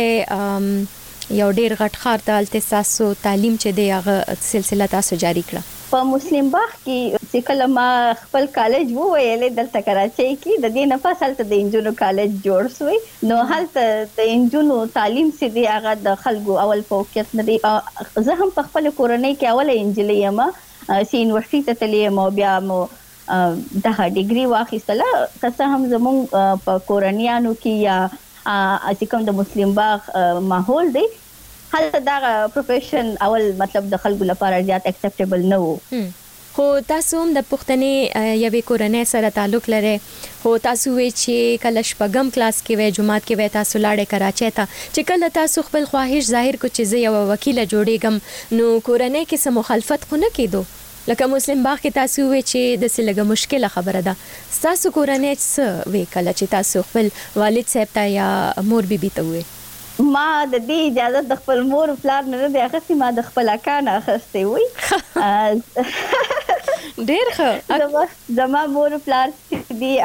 لاړې یو ډېر غټ ښار ته هلته تاسو تعلیم چې دی هغه سلسله تاسو جاری کړه؟ په مسلم باغ کې چې کله ما خپل کالج وویلې دلته کراچۍ کې، د دې نه پس هلته د انجونو کالج جوړ سوی. نو هلته د انجونو تعلیم چې دی هغه د خلکو اول فوقیت نه دی. زه هم په خپل کورنۍ کې اوله انجلۍ یم چې یونیورسټۍ ته تللی یم او بیا مو دغه ډیګري واخیستله. که څه هم زموږ په کورنیانو کې یا چې کوم د مسلم باغ ماحول دی هلته دغه پروفیشن اول مطلب د خلکو لپاره زیات اکسپټیبل نه و. خو تاسو هم د پښتنې یوې کورنۍ سره تعلق لرئ. خو تاسو وی چې کله شپږم کلاس کې وای جماعت کې وای تاسو لاړې کراچۍ ته، چې کله تاسو خپل خواهش ظاهر کو چې زه یو وکیله جوړېږم، نو کورنۍ کې څه مخالفت خو نه کېدو؟ لکه مسلم باغ کې تاسو وی چې د سلګه مشکله خبره ده، تاسو کورنۍ څه وی کله چې تاسو خپل والد صاحب ته یا مور بیبي ته وی؟ ما د دې اجازه د خپل مور او پلار نه دی اخیستې، ما د خپل اکا نه اخیستې وي. ډېر ښه. زما مور او پلار چې دي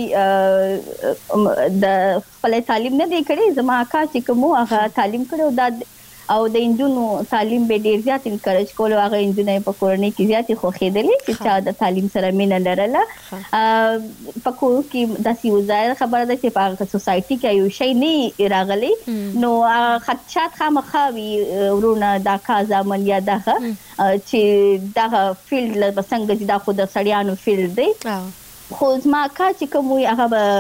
هغوی د خپل تعلیم نه دی کړی، زما اکا چې کوم هغه تعلیم کړی دا او د انجونو تعلیم به ډیر زیات انکریج کول. هغه انجونې په کورنۍ کې زیاتې خوښېدلې چې چا د تعلیم سره مینه لرله. په کور کې داسې یو ظاهر خبره ده چې په هغه سوسایټي کې یو شی نه راغلی، نو خدشات خامخا وي ورونه دا کا زامن یا دغه چې دغه فیلډ له څنګه چې دا خو د سړیانو فیلډ دی. خو زما اکا چې کوم وي هغه به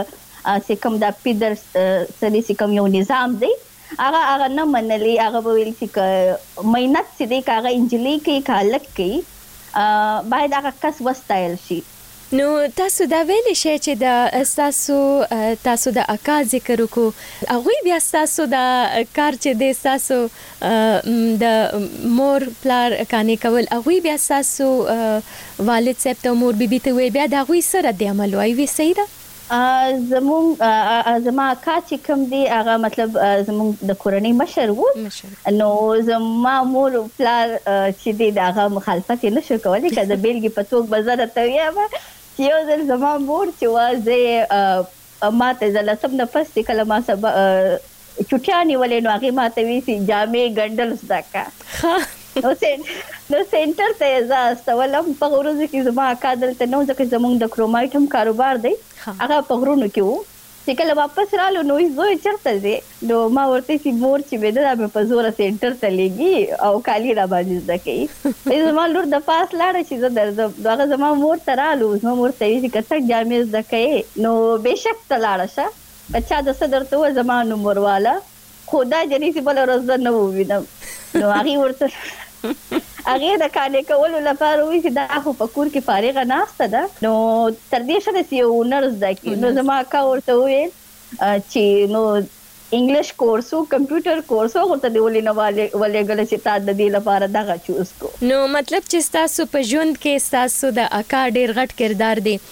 چې کوم د پیدر سری چې کوم یو نظام دی هغه هغه نه منلي هغه به ویل چې مهنت چې دی که هغه انجلۍ کوي که هلک کوي باید هغه کس وستایل شي. نو تاسو دا ویلی شئ چې د ستاسو تاسو د اکا ذکر وکړو هغوی بیا ستاسو د کار چې دی ستاسو د مور پلار کانې کول هغوی بیا ستاسو والد صاحب ته مور بیبي ته وی بیا د هغوی سره د عمل وایي وی صحیح ده؟ زمونږ زما اکا چې کوم دی هغه مطلب زمونږ د کورنۍ مشر و نو زما مور پلار چې دی د هغه مخالفت یې نشو کولی که د بیلګې په توګه به زه درته ویم چې یو ځل زما مور چې وه زه ما ته زه لسم نه پس چې کله ما سبا چوټیا نیولې نو هغې ما ته ویل چې جامې ګنډل زده کړه نو سینټر ته یې زه استولم په هغو ورځو کې زما اکا دلته نه و ځکه زموږ د کرومایټ هم کاروبار دی هغه په غرونو کې و چې کله واپس رالو نو زوی چېرته ځې نو ما ورته چې مور چې مې ده دا مې په زوره سینټر ته لیږي او کالي را باندې زده کوي زما لور د پاس لاړه چې زه درځم نو هغه زما مور ته رالو زما مور ته ویل چې که څه جامې زده کوې نو بېشک ته لاړه شه که چا د څه درته وویل زما نوم ورواله خو دا جنې چې بله ورځ زه نه ووینم نو هغې ورته هغې د کانې کولو لپاره وایي چې دا خو په کور کې فارغه ناسته ده نو تر دې ښه ده چې یو هنر زده کړي نو زما اکا ورته وویل چې نو انګلیش کورس و کمپیوټر کورس و ورته دې ولې نه ولېږله چې تا د دې لپاره دغه چوز کړو. نو مطلب چې ستاسو په ژوند کې ستاسو د اکا ډېر غټ کردار دی.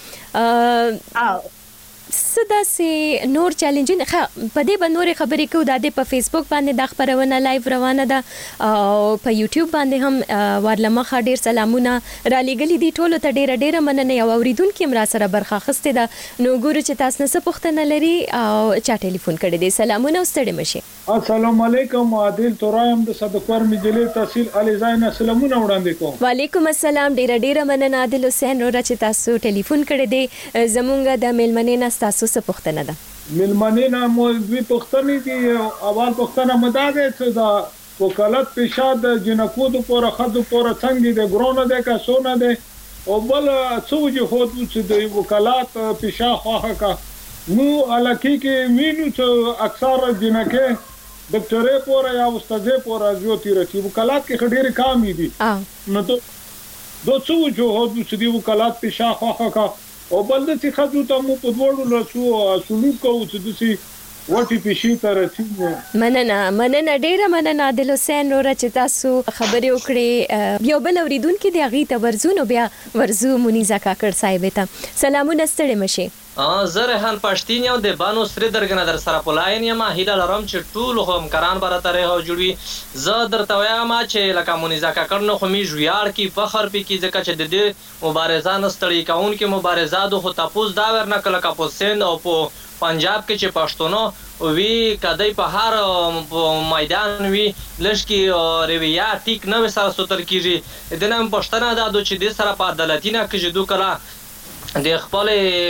څه داسې نور چیلنجونه ښه په دې به نورې خبرې کوو دا د په فیسبوک باندې دا خپرونه لایو روانه ده او په یوټیوب باندې هم ورلمخه ډېر سلامونه رالیږلي دي ټولو ته ډېره ډېره مننه یو اورېدونکي هم را سره برخه اخیستې ده نو ګورو چې تاسو نه څه پوښتنه لري او چا ټلیفون کړی دی. سلامونه او ستړي مه شئ. السلام علیکم عادل تورایم د صدقور مجلې تحصیل علي زاینه سلامونه وړاندې کوم. وعلیکم السلام ډېره ډېره مننه عادل حسین وروره چې تاسو ټلیفون کړی دی. زمونږ د میلمنې نه تاسو څه پوښتنه ده؟ میلمنې نه مو دوی پوښتنې دي. اول پوښتنه مو دا ده چې د وکالت پیشه د جنکو د پوره ښځو پوره څنګه د ګرونه ده که څونه ده او بل څه وجهود چې د وکالت پیشه خواهه کا نو علاقې کې وینو چې اکثر جنکې دکتورې پوره یا استادې پوره زیاتې رسي وکالت کې ډېرې کامې دي نو دو څه وجهود چې د وکالت پیشه خواهه کا او بل د چې ښځو ته مو په دواړو لاسو سلوک کوو چې داسې وټې پیشې ته رسېږو. مننه مننه ډېره مننه عادل حسین وروره چې تاسو خبرې وکړې. یو بل اورېدونکي دی هغې ته ورځو نو بیا ورځو منیزه کاکړ صاحبې ته. سلامونه ستړې مه شئ. زه ریحان پښتین یم د بانو سرې درګنه در سره په لاین یم. هیله لرم چې ټول همکاران به راته ریحه جوړوي. زه درته وایم چې لکه مونیزه کاکړ نه خو موږ ویاړ کړي فخر پې کړي ځکه چې د دې مبارزه نه ستړي کوونکي مبارزه ده خو تپوس دا ور نه کله که په سند او په پنجاب کې چې پښتونو وی کدی په هر میدان وی لشکي رویه ټیک نه سره سوتل کیږي. د نن پښتنه دا د چې د سره په عدالت نه کې دو کله د خپل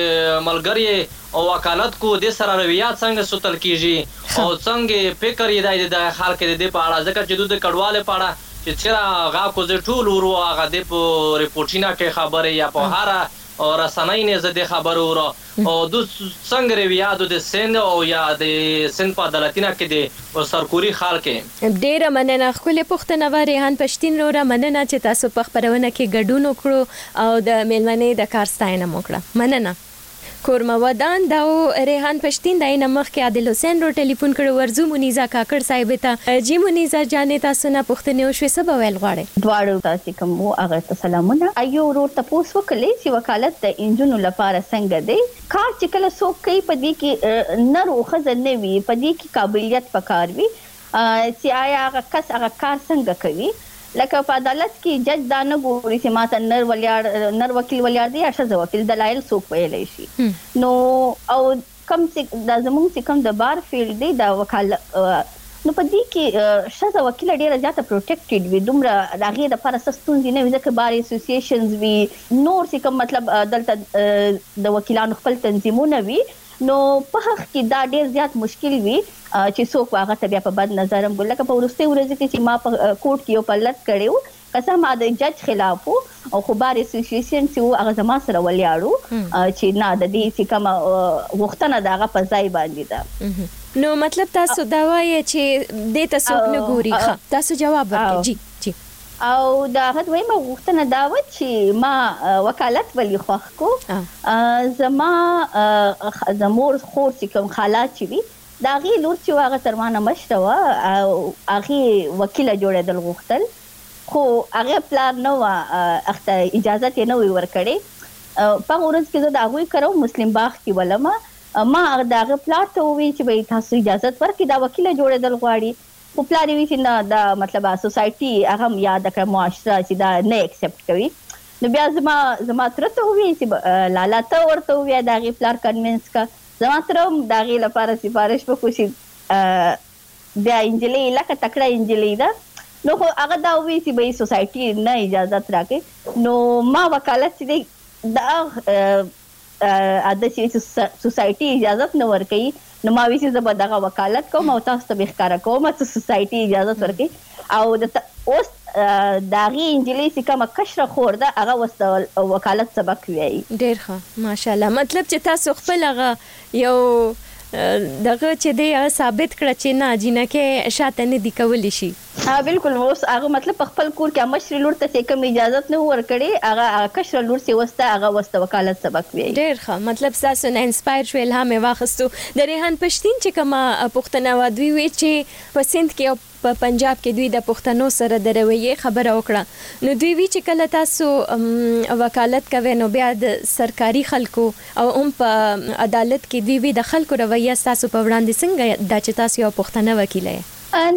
ملګری او وکالت کو د سره رویه څنګه سوتل کیږي او څنګه فکر یې د خلک د په اړه ځکه چې د کډواله پاړه چې چیرې هغه کو د ټول ورو هغه د ریپورټینه کې خبره یا په هر او رسنۍ نه زده خبرو ورو او د څنګه ریاض د سند او یا د سند په عدالتینه کې د سرکوري خلک ډیره مننه. خپل پښتنه و ریحان پښتین وروره مننه چې تاسو په خبرونه کې ګډون وکړو او د میلمنې د کار ستاینه وکړه. مننه. کورما ودان دا ریحان پښتین دای نه مخکې عادل حسین رو ټلیفون کړو ورزو منیزه کاکړ صاحب ته. جی منیزه جانې تاسو نه پوښتنه وشوي څه به ویل غواړئ؟ دواړو تاسو کوم وو هغه ته سلامونه. ایو ورور تاسو وکړئ چې وکالت د انجونو لپاره څنګه دی کار چې کله څوک کوي په دې کې نر او ښځه نه وي په دې کې قابلیت پکار وي چې آیا هغه کس هغه کار څنګه کوي. لکه په عدالت کې جج دا نه ګوري چې ماته نر ولیاړ نر وکیل ولیاړ دی یا ښځه وکیل دلایل څوک ویلی شي نو او کم چې دا زموږ چې کوم د بار فیلډ دی دا وکالت نو په دې کې ښځه وکیله ډېره زیاته پروټیکټډ وي دومره د هغې دپاره څه ستونزې نه وي ځکه بار اسوسیشنز وي نور چې کوم مطلب دلته د وکیلانو خپل تنظیمونه وي نو په هغه کې دا ډېر زیات مشکل وي چې څوک هغه ته بیا په بد نظر هم ګوري. لکه په وروستۍ ورځو کې چې ما په کوټ کې یو پلت کړی و قسم د جج خلاف و او خو بار اسوسییشن چې هغه زما سره ولیاړو چې نه د دې چې کوم وختونه د هغه په ځای باندې ده. نو مطلب تاسو دا وایي چې دې تاسو نه ګوري. تاسو جواب ورکړئ. جی جی. او دا هغه دویمه غوښتنه دا و چې ما وکالت ولې خوښ کو. زما زمور خور چې کوم خالات چې وي دا غي لور چې هغه تر ما نه مشره وه او هغې وکیله جوړېدل غوښتل خو هغې پلار نه وه اخته اجازت یې نه وی ورکړې. په هغه ورځ کې زه د هغوی کره مسلم باغ کې ولمه ما د هغه پلار ته وویل چې به تاسو اجازت ورکړي دا وکیله جوړېدل غواړي. خو پلار یې ویل چې نه دا مطلب سوسایټي هغه هم یاده کړه معاشره چې دا نه ایکسپټ کوي. نو بیا زما زما تره ته وویل چې لالا ته ورته ووایه د هغې پلار کنوینس که زما تره هم د هغې لپاره سفارش وکړو چې بیا انجلۍ لکه تکړه انجلۍ ده نو خو هغه دا ووایي چې به یې سوسایټي نه اجازت راکړي. نو ما وکالت چې دی دا عادت چې سوسایټي اجازت نه ورکوي نو ما وی چې زه به دغه وکالت کوم او تاسو ته به ښکاره کوم چې سوسایټي اجازت ورکوي او د اوس د هغې انجلۍ چې کومه کشره خور ده هغه اوس د وکالت سبق ویایي. ډېر ښه ماشاءالله. مطلب چې تاسو خپل هغه یو دغه چې دی هغه ثابت کړه چې نه جینکې شاته نه دي کولی شي. بالکل. اوس هغه مطلب په خپل کور کې مشرې لور ته چې کوم اجازت نه ورکړي هغه کشره لور چې وسته هغه وسته وکالت سبق ویایي. ډېر ښه. مطلب تاسو نه انسپایر شو الهام یې واخیستو. د ریحان پښتین چې کومه پوښتنه وه دوی وی چې په سند کې او په پنجاب کې دوی د پښتنو سره د رویې خبره وکړه نو دوی وی چې کله تاسو وکالت کوئ نو بیا د سرکاري خلکو او هم په عدالت کې دوی وی د خلکو رویه تاسو په وړاندې څنګه دا چې تاسو یو پښتنه وکیله یې؟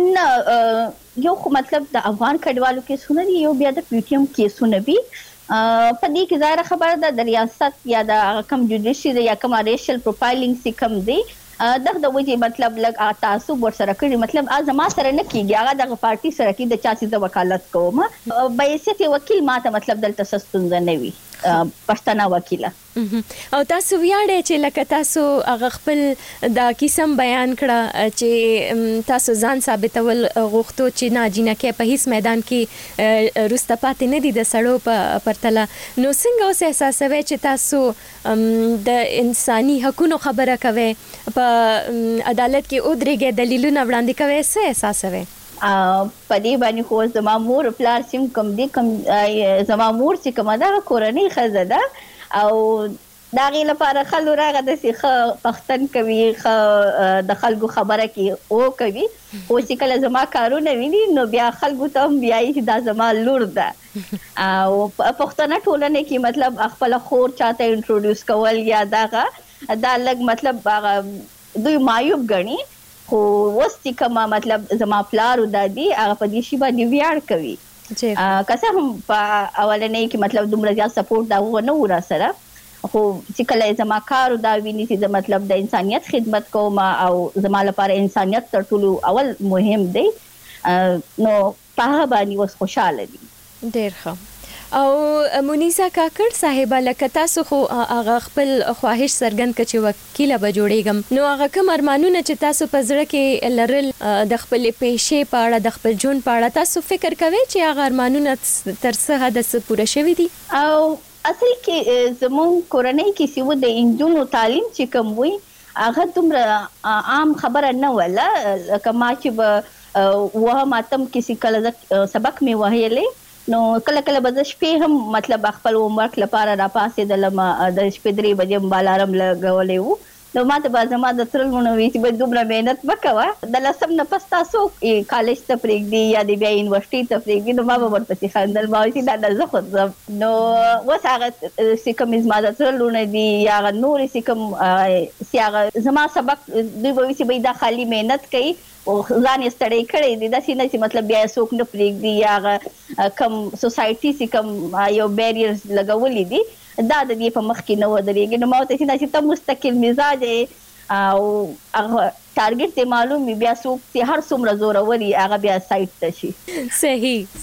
نه یو خو مطلب د افغان کډوالو کیسونه دي یو بیا د پی ټی ایم کیسونه وي. په دې کې ظاهره خبره ده د ریاست یا د کم جوډیشي یا کوم ریشل پروفایلینګ چې کم دی دغه د وجې مطلب لږ تعصب ورسره کړي مطلب زما سره نه کېږي هغه دغه پارټي سره کېږي د چا چې زه وکالت کوم بحیثیت وکیل ما ته مطلب دلته څه ستونزه نه وي پښتنه وکیله. او تاسو ویاړئ چې لکه تاسو هغه خپل دا کیسم بیان کړه چې تاسو ځان ثابتول غوښتو چې نه جینکې په هیڅ میدان کې وروسته پاتې نه دي د سړو په پرتله نو څنګه اوس احساسوئ چې تاسو د انساني حقونو خبره کوئ په عدالت کې ودرېږئ دلیلونه وړاندې کوئ څه احساسوئ؟ په دې باندې خو زما مور پلار چې کوم دي کوم زما مور چې کومه ده کورنۍ ښځه ده او د هغې لپاره خلکو راغه داسې ښه پښتن کوي ښه د خلکو خبره کې او کوي خو چې کله زما کارونه ویني نو بیا خلکو ته هم وایي چې دا زما لور ده او په پښتنه ټولنه کې مطلب خپله خور چاته انټروډیوس کول یا دغه دا لږ مطلب هغه دوی معیوب ګڼي خو اوس چې کومه مطلب زما پلار او دادي هغه په دې شي باندې ویاړ کوي. که څه هم په اولنۍ کې مطلب دومره زیات سپورټ دا ونه و راسره خو چې کله زما کار دا ویني چې د مطلب د انسانیت خدمت کوم او زما لپاره انسانیت تر ټولو اول مهم دی نو په هغه باندې اوس خوشحاله دي. ډېر ښه. او مونیزا کاکړ صاحبه لکه تاسو خو هغه خپل خواهش څرګند کړ چې وکیله به جوړېږم نو هغه کوم ارمانونه چې تاسو په زړه کې لرل د خپلې پیشې په اړه د خپل ژوند په اړه تاسو فکر کوئ چې هغه ارمانونه تر څه حده څه پوره شوي دي؟ او اصل کې زموږ کورنۍ کې چې و د نجونو تعلیم چې کوم وي هغه دومره عام خبره نه وله لکه ما چې به وهم اتم کې چې کله سبق مې وهیلی نو کله کله به زه شپې هم مطلب خپل هومورک لپاره راپاڅېدلم د شپې درې بجې هم الارم لګولی و نو ما ته به زما د تره لمونه وي چې به دومره محنت مه کوه د لسم نه پس تا څوک کالج ته پرېږدي یا د بیا یونیورسټۍ ته پرېږدي نو ما به ورپسې خندل ما وایي چې دا نه زه خو ځم نو اوس هغه چې کوم زما د تره لونه دي یا هغه نورې چې کوم چې هغه زما سبق دوی به وي چې به دا خالي محنت کوي او ځان یې ستړی کړی دی داسې نه چې مطلب بیا څوک نه پرېږدي یا هغه کم سوسایټي چې کوم یو بیریرز لګولي دي دا د دې په مخ کې نه ودرېږي نو ما ورته چې دا چې ته مستقل مزاج یې او هغه ټارګټ ته معلوم بیا څوک چې هر څومره زور وري هغه بیا سایت ته شي. صحیح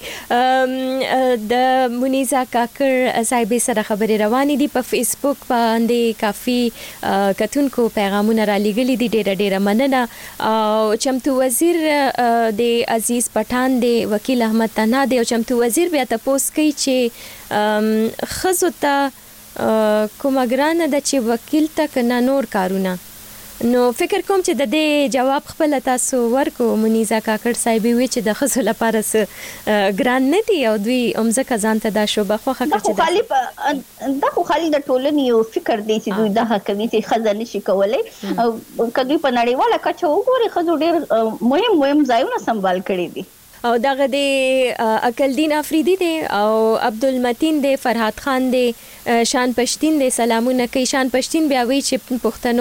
صحیح. د منیزا کاکړ صاحب سره خبرې روانې دي په فیسبوک باندې کافي کتونکو پیغامونه را لېږلي دي. ډېره ډېره مننه. او چمتو وزیر د عزیز پټان دی وکیل احمد تنها دی او چمتو وزیر بیا تاسو کوي چې خزو ته کومه ګرانه ده چې وکیل ته کنه نور کارونه. نو فکر کوم چې د دې جواب خپل تاسو ورکو منیزا کاکړ صاحب وی چې د خزو لپاره س ګران نه دی او دوی امزه ځان ته دا شوبه خوخه کړي چې خالي دا خو خالي د ټولنې یو فکر دی چې دوی دا کوي چې خزه نشي کولای او کدی په نړیواله کچه وګوري خزو ډېر مهم مهم ځایونه سمبال کړي دي. او دغه د عقلدین افریدی دی او عبدالمتین دی فرحات خان دی شان پشتین دی سلامونه کوي. شان پشتین بیا وی چې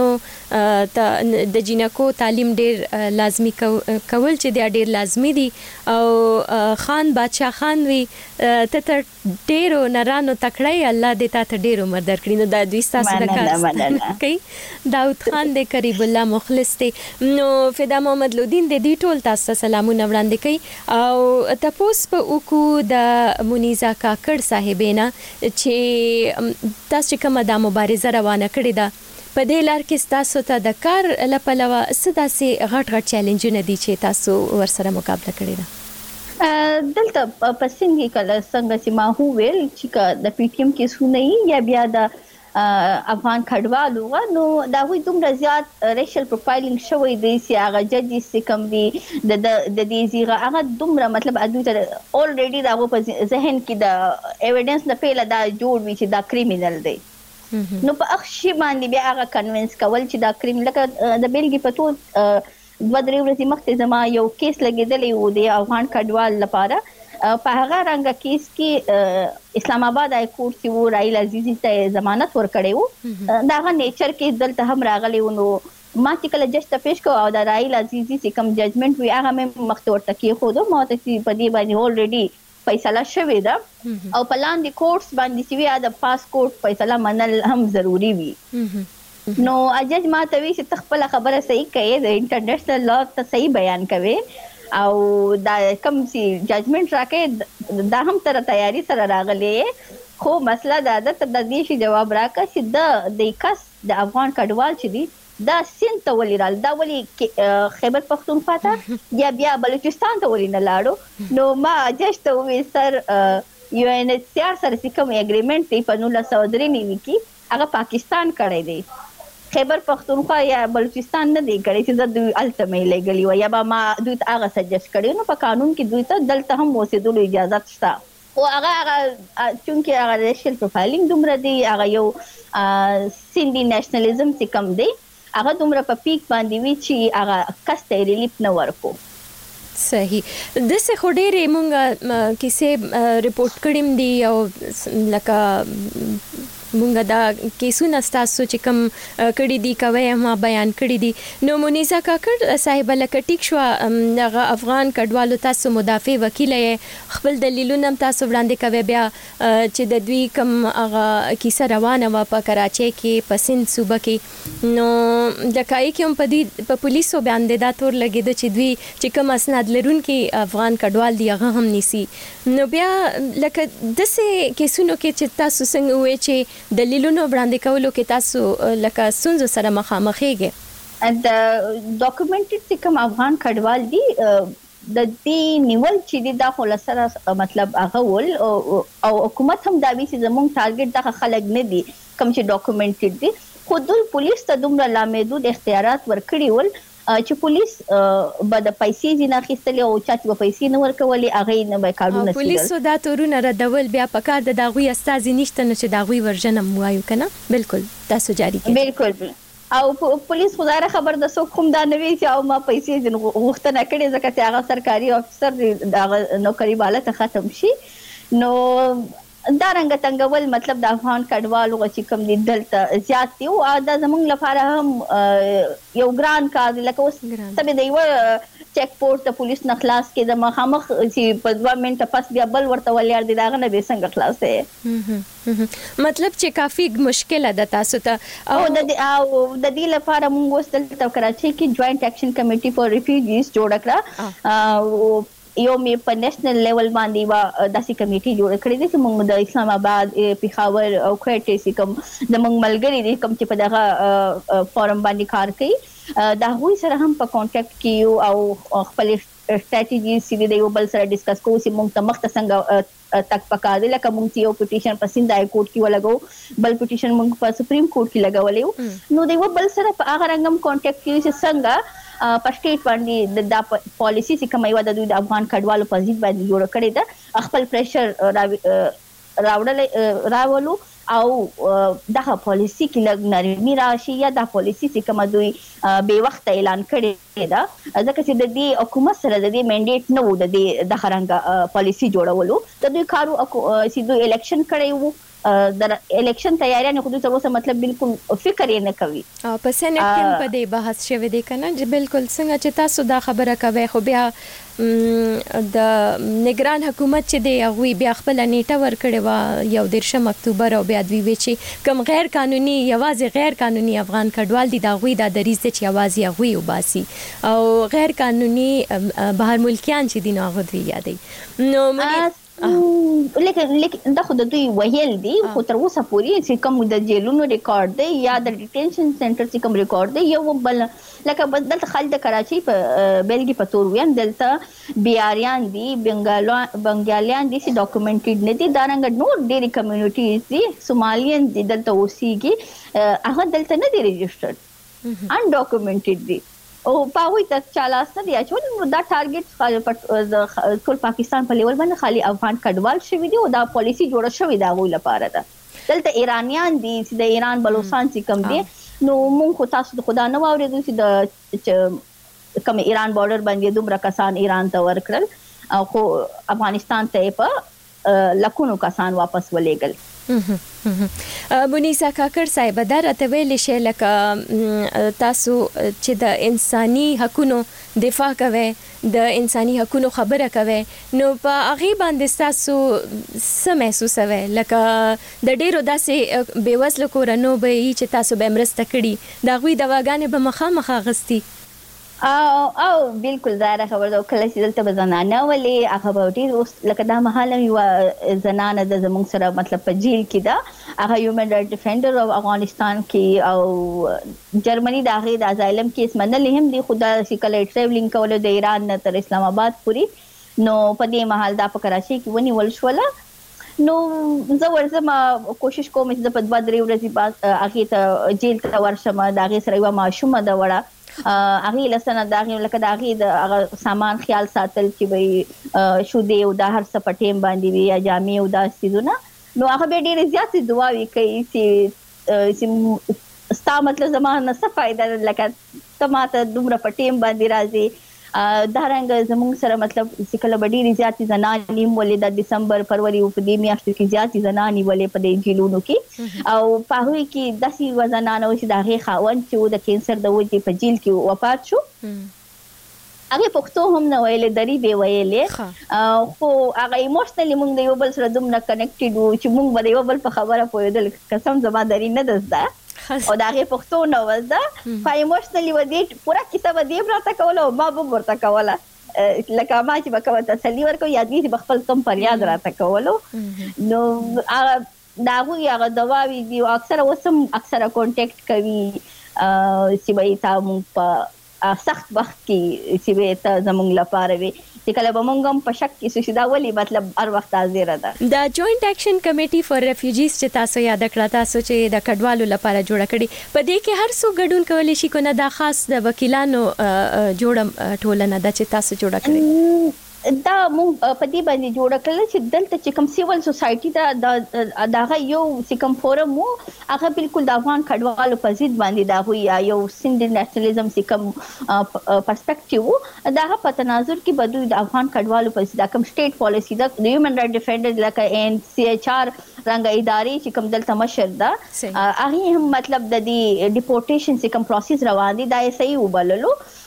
پښتنو د جنکو تعلیم ډیر لازمی کول چې دا ډیر لازمی دی. او خان بادشاہ خان وی ته تر ډیرو نرانو تکړه الله دې ته ډیر عمر درکړي. نو دا دوی تاسو د کار کوي. داود خان دی قریب الله مخلص دی. نو فدا محمد لودین دی دی ټول تاسو سلامونه وړاندې کوي او تاسو په وکو د منیزا کاکړ صاحبینا چې تاسو کومه د مبارزه روانه کړې ده په دې لار کې تاسو ته د کار لپاره څه داسې غټ غټ چیلنجونه دي چې تاسو ورسره مقابله کړې ده؟ دلته پسند کې کله څنګه چې ما هو ویل چې د پی ټی ایم کې سونې یا بیا د افغان کډوالو نو دا وي دومره زیات ریشل پروفایلینګ شوی دی چې هغه ججز چې کوم دی د د دې زیغه هغه دومره مطلب ادوی ته اولریډي دا په ذهن کې د ایویډنس نه پیله دا جوړ وي چې دا کریمینل دی. نو په اخشي باندې بیا هغه کنوینس کول چې دا کریم لکه د بیلګې په توګه دوه درې ورځې مخکې زما یو کیس لګېدلی و د افغان کډوال لپاره. په هغه رنګه کیس کې اسلام آباد های کورټ چې و رایل عزیزي ته ضمانت ورکړی و دا هغه نیچر کې دلته هم راغلی و. نو ما چې کله جج ته پیش کو او د رایل عزیزي چې کوم ججمنټ وي هغه مې مخته ورته کېښودو ما ورته چې په دې باندې اولریډي فیصله شوې ده او په لاندې کورټس باندې چې وي د پاسپورټ فیصله منل هم ضروري وي. نو جج ما ته وی چې ته خپله خبره صحیح کوې د انټرنیشنل لا ته صحیح بیان کوې او دا کوم چې ججمنټ راکې دا هم تر تیاری سره راغلی خو مسله دا ده ته د دې شي جواب راکړه چې د د کس د افغان کډوال چې دی دا سین ته ولې رال دا ولې خیبر پختونخوا ته یا بیا بلوچستان ته ولې نه لاړو. نو ما جج ته وویل سر یو ان ایچ سی آر سره چې کوم اګریمنټ دی په نولس سوه درې نوي کې هغه پاکستان کړی دی خیبر پختونخوا یا بلوچستان نه دی کړی چې زه دوی هلته مې لېږلي وه یا به ما دوی ته هغه سجست کړی. نو په قانون کې دوی ته دلته هم اوسېدلو اجازت شته خو هغه هغه چونکې هغه ریشل پروفایلینګ دومره دی هغه یو سیندي نیشنلزم چې کوم دی هغه دومره په پیک باندې وي چې هغه کس ته ریلیف نه ورکو. صحیح. داسې خو ډېرې مونږ کیسې رپورټ کړیم دي او لکه مونږ دا کیسونه ستاسو چې کوم کړي دي کوي ما بیان کړي دي. نو منیزا کاکړ صاحب لکه ټیک شو هغه افغان کډوالو تاسو مدافع وکیل یې خپل دلیلونه هم تاسو وړاندې کوي بیا چې د دوی کوم هغه کیسه روانه وه په کراچۍ کې په سند صوبه کې نو د کای کې هم په دوی په پولیسو باندې دا تور لګېده چې دوی چې کوم اسناد لرونکي افغان کډوال دي هغه هم نیسي. نو بیا لکه داسې کیسونو کې چې تاسو څنګه وایي چې دلیلونو وړاندې کولو کې تاسو لکه ستونزو سره مخامخېږئ د ډاکومنټډ چې کوم افغان کډوال دي د دې نیول چې دي دا خو له سره مطلب هغه ول او حکومت هم دا وی چې زموږ ټارګټ دغه خلک نه دي کوم چې ډاکومنټډ دي خو دوی پولیس ته دومره لامحدود اختیارات ورکړي ول چې پولیس به د پیسې ځینې اخیستلې او چا چې به پیسې نه ورکولې هغې نه به کارونه پولیسو دا تورونه ردول بیا په کار د هغوی استازي نشته نو چې د هغوی ورژن هم ووایو که نه بالکل تاسو جاري کړئ. بالکل او پولیس خو ظاهره خبر د څوک هم دا نه وي چې او ما پیسې ځینې غوښتنه کړې ځکه چې هغه سرکاري افسر دی د هغه نوکري باله ته ختم شي. نو دا رنګه تنګول مطلب د افغان کډوالو چې کوم دي دلته زیات دي او دا زموږ لپاره هم یو ګران کار دی لکه اوس ته به د یوه چیک پورټ د پولیس نه خلاص کې د مخامخ چې په دوه منټه پس بیا بل ورته ولیار دي داغه نه به څنګه خلاص دی. مطلب چې کافي مشکله ده تاسو ته او د او د دې لپاره موږ اوس دلته کراچۍ کې جوائنٹ ایکشن کمیټي فار ریفیوجیز جوړ کړه. یو می په نېشنل لیول باندې وا داسې کمیټي جوړ کړې دي چې موږ د اسلام آباد پیښور او کوټې سي کوم د موږ ملګری دي کوم چې په دغه فورم باندې کار کوي دا هوی سره هم په کانټیکټ کې او خپل سټریټیجی سې د یو بل سره ډیسکس کوو چې موږ ته مخته څنګه تک پکا دي لکه موږ یو پټیشن په سند هاي کورټ کې ولګو بل پټیشن موږ په سپریم کورټ کې لګولې نو د یو بل سره په هغه رنګم کانټیکټ کې چې څنګه په سټیټ باندې د پالیسی چې کومه یو د دوی د افغان کډوالو په ضد باندې جوړ کړی ده خپل پریشر راوړل راولو او دغه پالیسی کې لږ نرمي راشي یا د پالیسی چې کوم دوی به وخت اعلان کړی دا ځکه چې د دې حکومت سره د دې منډیټ نه وو د دې د خرنګ پالیسی جوړولو د دوی کارو چې دوی الیکشن کړی وو د الیکشن تیاریانه خو د اوسه مطلب بالکل فکر یې نه کوي او په سنت کې په دې بحث شوه دی کنه چې بالکل څنګه چې تاسو دا خبره کوي خو بیا د نگران حکومت چې دی هغه بیا خپل نیټه ور کړی و یو دیرشم اکتوبر او بیا دوی وی چې کم غیر قانوني یوازې غیر قانوني افغان کډوال دي دا غوي د دریز چې یوازې هغه وباسي او غیر قانوني بهر ملکیان چې دي نو هغه دوی یادي نو لیکن لیکن دا خو د دوی ویل دي خو تر اوسه پورې چې کوم د جیلونو ریکارډ دی یا د ډیټینشن سنټر چې کوم ریکارډ دی یو بل لکه دلته خلک د کراچۍ په بیلګې په تور ویم دلته بیاریان دي بنګالیان دي چې ډاکومنټډ نه دي دا رنګ نور ډېرې کمیونټیز دي سومالیان دي دلته اوسېږي هغه دلته نه دي رجسټرډ ان ډاکومنټډ دي او پاوی ته چالاس نه دی اچول نو دا ټارګټ ټول پاکستان په لیول باندې خالي افغان کډوال شوی دی او دا پالیسی جوړه شوی دا غوي لپاره ده دلته ایرانیان دي چې د ایران بلوچستان چې کم دي نو مونږ خو تاسو د خدا نه واورېدو چې د کوم ایران بارډر باندې دومره کسان ایران ته ورکړل او خو افغانستان ته په لکونو کسان واپس ولېګل مونیسا کاکړ صاحب دا راته ویل شي لکه تاسو چې د انساني حقوقو دفاع کوي د انساني حقوقو خبره کوي نو په هغه باندې تاسو څه محسوسوي لکه د ډیرو داسې بیوزلو کورنو به چې تاسو به مرسته کړي دا غوي دواګانې به مخامخ غستی او او بالکل زاره خبر ده کله چې دلته بزنانه ولې هغه به ډیر اوس لکه دا محاله یو زنانه د زموږ سره مطلب په جیل کې ده هغه هیومن رائټ ډیفندر او افغانستان کې او جرمني د هغه د ازایلم کیس منلې هم دي خدا چې کله ټریولینګ کول د ایران نه تر اسلام آباد پوری نو په دې محل دا په کراچۍ کې ونیول شوله نو زه ورزم کوشش کوم چې په دوه درې ورځې بعد هغه ته جیل ته ورشم دا هغه سره یو ماشومه ده وړه هغه لسنه دا لکه دا هغه د سامان خیال ساتل چې وي شو دی او دا هر څه پټیم باندې وي یا جامې او دا سيزونه نو هغه به ډېر زیات دعاوي کوي چې چې ستا مطلب زمانه څه فائدہ لکه تماته دومره پټیم باندې راځي دا رنګ زموږ سره مطلب چې کله ډېر زیات زنانې ولې د دسمبر فروری او په دې میاشتو کې زیات زنانې ولې په دې جیلونو کې او په هغه کې داسې وزنانه چې د هغه خاوند چې د کینسر د وجې په جیل کې وفات شو هغه پښتو هم نه ویلې دري به ویلې خو هغه ایموشنلی موږ د یو بل سره دومره کنیکټډ وو چې موږ به یو بل په خبره پوهېدل قسم زما دري نه دزده او دا هغه پښتو نو وزده په ایموشنلی ودې پورا کیسه ودې برته کوله او ما به ورته کوله لکه ما چې بکوه تسلی ورکو یاد دې خپل کم فریاد راته کولو نو دا هغه دواوی دی او اکثره وسم اکثره کانټیکټ کوي چې به تاسو په سخت وخت کې چې به تاسو زموږ لپاره وي چې کله به مونږ هم په شک کې شو دا ولي مطلب هر وخت حاضر ده دا جوائنٹ ایکشن کمیټي فار ریفیوجیز چې تاسو یاد کړه تاسو چې د کډوالو لپاره جوړ کړي په دې کې هر څو ګډون کولی شي کنه دا خاص د وکیلانو جوړ ټولنه د چې تاسو جوړ کړی دا مونږ په دې باندې جوړ کړل چې دلته چې کوم سیول سوسایټي دا دغه یو چې کوم فورم وو هغه بالکل د افغان کډوالو په ضد باندې دا وی یو سند نېشنلزم چې کوم پرسپیکټیو دا په تناظر کې بدوی د افغان کډوالو په ضد کوم سټیټ پالیسی د هیومن رائټ ډیفندر لکه ان سی ایچ آر رنګ ادارې چې کوم دلته مشر ده هغه هم مطلب د دې ډیپورټیشن چې کوم پروسس روان دي دا یې صحیح وبللو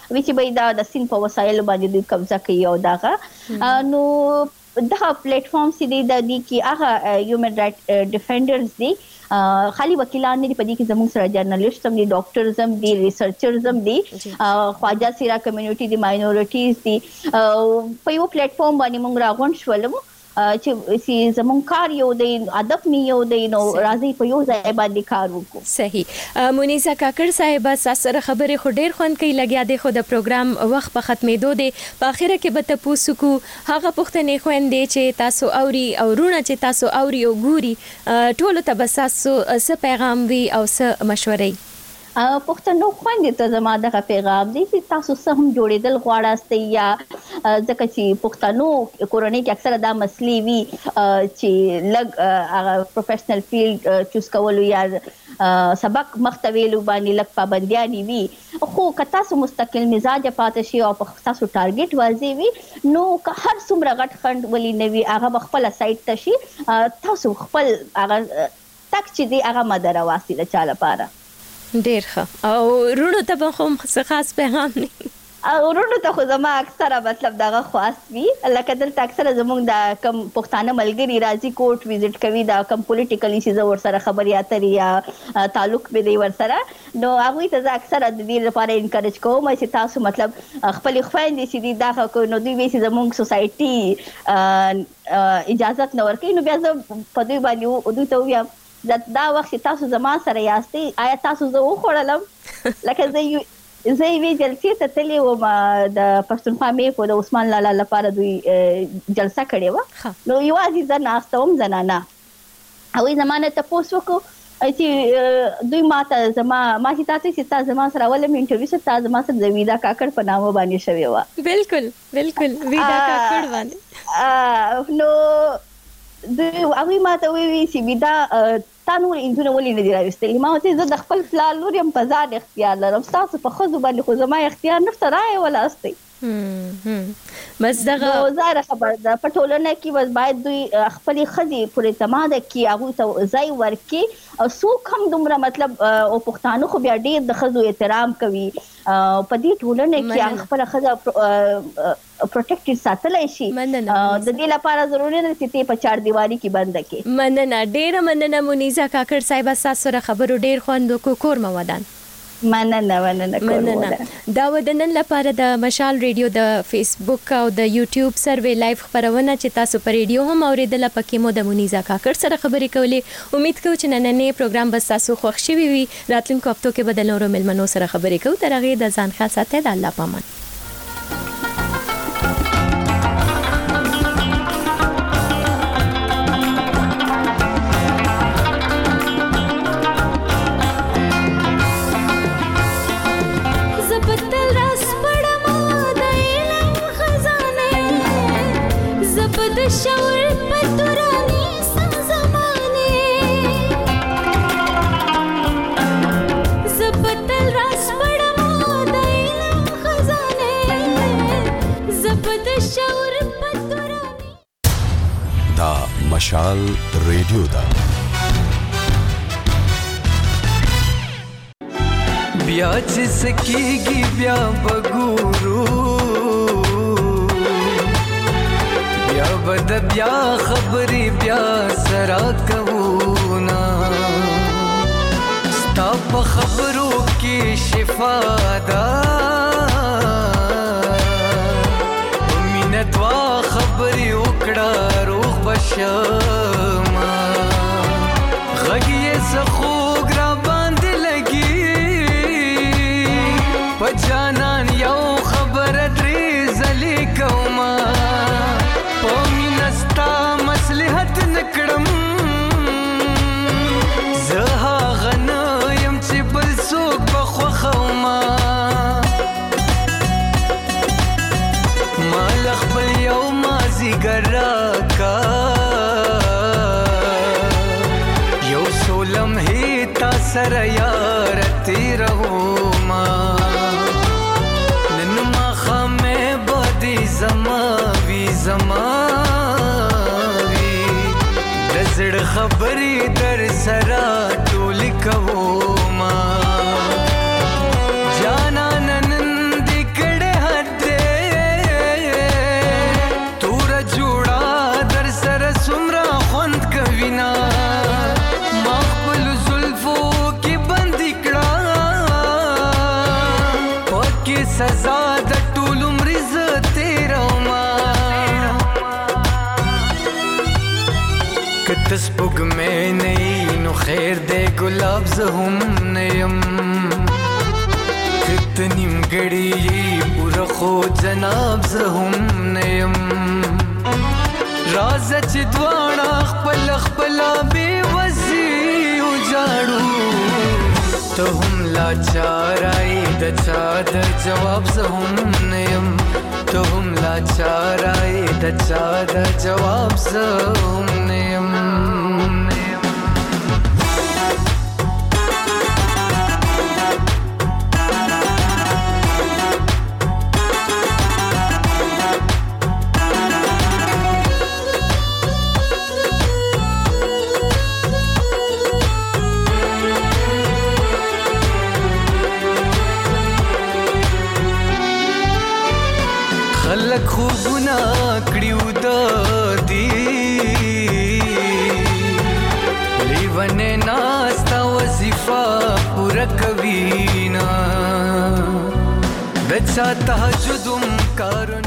چې به دا د سین په وسایل باندې دوی قبضه کوي او داغه نو دا پلیټ فارم سي دي د دې کې هغه هیومن رائټ ډیفندرز دي خالي وکیلان نه پدې کې زموږ سره جرنالست هم دي ډاکټرز هم دي ریسرچرز هم دي خواجه سیرا کمیونټي دي ماینورټیز دي په یو پلیټ فارم باندې موږ راغون شولو چې سي زمون کار یو دی ادب می یو دی نو راځي په یو ځای باندې کار وکړو. صحیح. مونیزا کاکړ صاحب سره خبرې خو ډیر خوند کوي لګیا دی خو د پروګرام وخت په ختمېدو دی په اخره کې به تاسو کو هغه پوښتنې خويندې چې تاسو اوري او رونه چې تاسو اوري او ګوري ټول ته بس تاسو څه پیغام وی او څه مشورې پښتنو خوندې ته زما دغه پیغام دی چې تاسو سم جوړېدل غواړئ یا ځکه چې پښتنو کورنۍ کې اکثره دا مسلې وي چې لګ هغه پروفیشنل فیلډ چوز کول یا سبق مختویلو باندې لګ پابندیانی وي خو که تاسو مستقل مزاج پاتې شي او تاسو ټارګټ واځي وي نو که هر څومره غټ خند ولي نوي هغه خپل سایت ته شي تاسو خپل هغه تک چې دی هغه مدره واسطه چا لپاره ډیر ښه او رونو ته به هم خاص پیغام نه او رونو ته خو زما اکثره مطلب دغه خواست وي لکه دلته اکثره زموږ د کم پښتانه ملګری راځي کوټ وزټ کوي دا کم پولیټیکلی شي ور سره خبري اتري یا تعلق به دی ور سره نو هغه ته اکثره د دې لپاره انکریج کوم چې تاسو مطلب خپل خويندې چې دی دا کو نو دوی وی زموږ سوسايټي اجازه نه ورکړي نو بیا زه په دوی باندې دوی ته ویم دا وخت تاسو زما سره یاستئ آیا تاسو زه وخوړلم لکه زه زه وی جلسې ته تللی وم د پښتونخوا مې په د عثمان لالا لپاره دوی جلسه کړې وه نو یوازې زه ناسته وم زنانه هغوی زما نه تپوس وکړو چې دوی ما ته زما ما چې تاسو چې تا زما سره اول مې انټرویو شو تا زما سره د ویدا کاکړ په نامه باندې شوې وه بالکل بالکل ویدا کاکړ باندې نو دوی هغوی ما ته وویل چې ویدا تا نور انځونه ولې نه دي راوستلي ما ورته زه د خپل پلار لور یم په ځان اختیار لرم ستاسو په ښځو باندې خو زما اختیار نشته رایې ولاستئ بس دغه ظاهره خبره ده په ټولنه کې بس باید دوی خپلې ښځې پورې اعتماد کړي هغوی ته ځای ورکړي او څوک هم دومره مطلب او پښتانه خو بیا ډېر د ښځو احترام کوي په دې ټولنه کې هغه خپله ښځه پروټیکټډ ساتلی شي د دې لپاره ضروري ده چې ته په چار دیواري کې بنده کړي. مننه ډېره مننه مونیزا کاکړ صاحب ستاسو سره خبرو ډېر خوند وکړو کور مو ودان. مننه مننه مننه دا ودنن لپاره د مشال ریډیو د فیسبوک او د یوټیوب سروي لایف خبرونه چې تاسو په ریډیو هم اوریدل پکې مو د مونیزا کاکړ سره خبرې کولې امید کوم چې نننې پروګرام به تاسو خوښ شي وي راتلونکو هفتو کې بدل نورو ملمنو سره خبرې کوو تر هغه د ځان خاصه ته د الله پامان. شعور پتورانی سم زمانه زبتل راس پڑمو دایلم خزانه زبت شعور پتورانی دا مشال ریډیو دا بیا چې سکیږي بیا بګورو بیا بد بیا خبرې بیا سره کوو نا ستا په خبرو کې شفا ده په مینه دوا خبرې وکړه روغ به شمه غږ یې څه خوږ را باندې لګي په جانان یو خبره درې ځلې کومه مصلحت نکړم زه هغه نه یم چې بل څوک به خوښومه ما له خپل یو مازدیګر راکا یو څو لمحې تا سره یاره تېرومه نن ماښامې به دې زما وي زما زړه خبرې در سره ټولې کومه جانان نن دې خیر دے گلاب زہم نیم کتنیم گڑی پورا خو جناب زہم نیم راز چ دوانا خپل خپلا بے وزی اجاڑو ته هم لاچارای د چا د جواب زهم نیم ته هم لاچارای د چا د جواب زهم نیم خلک خوبونه کړیو د دی لیونه ناستا وظیفه پوره کوي نه د چا تهجدم کارونه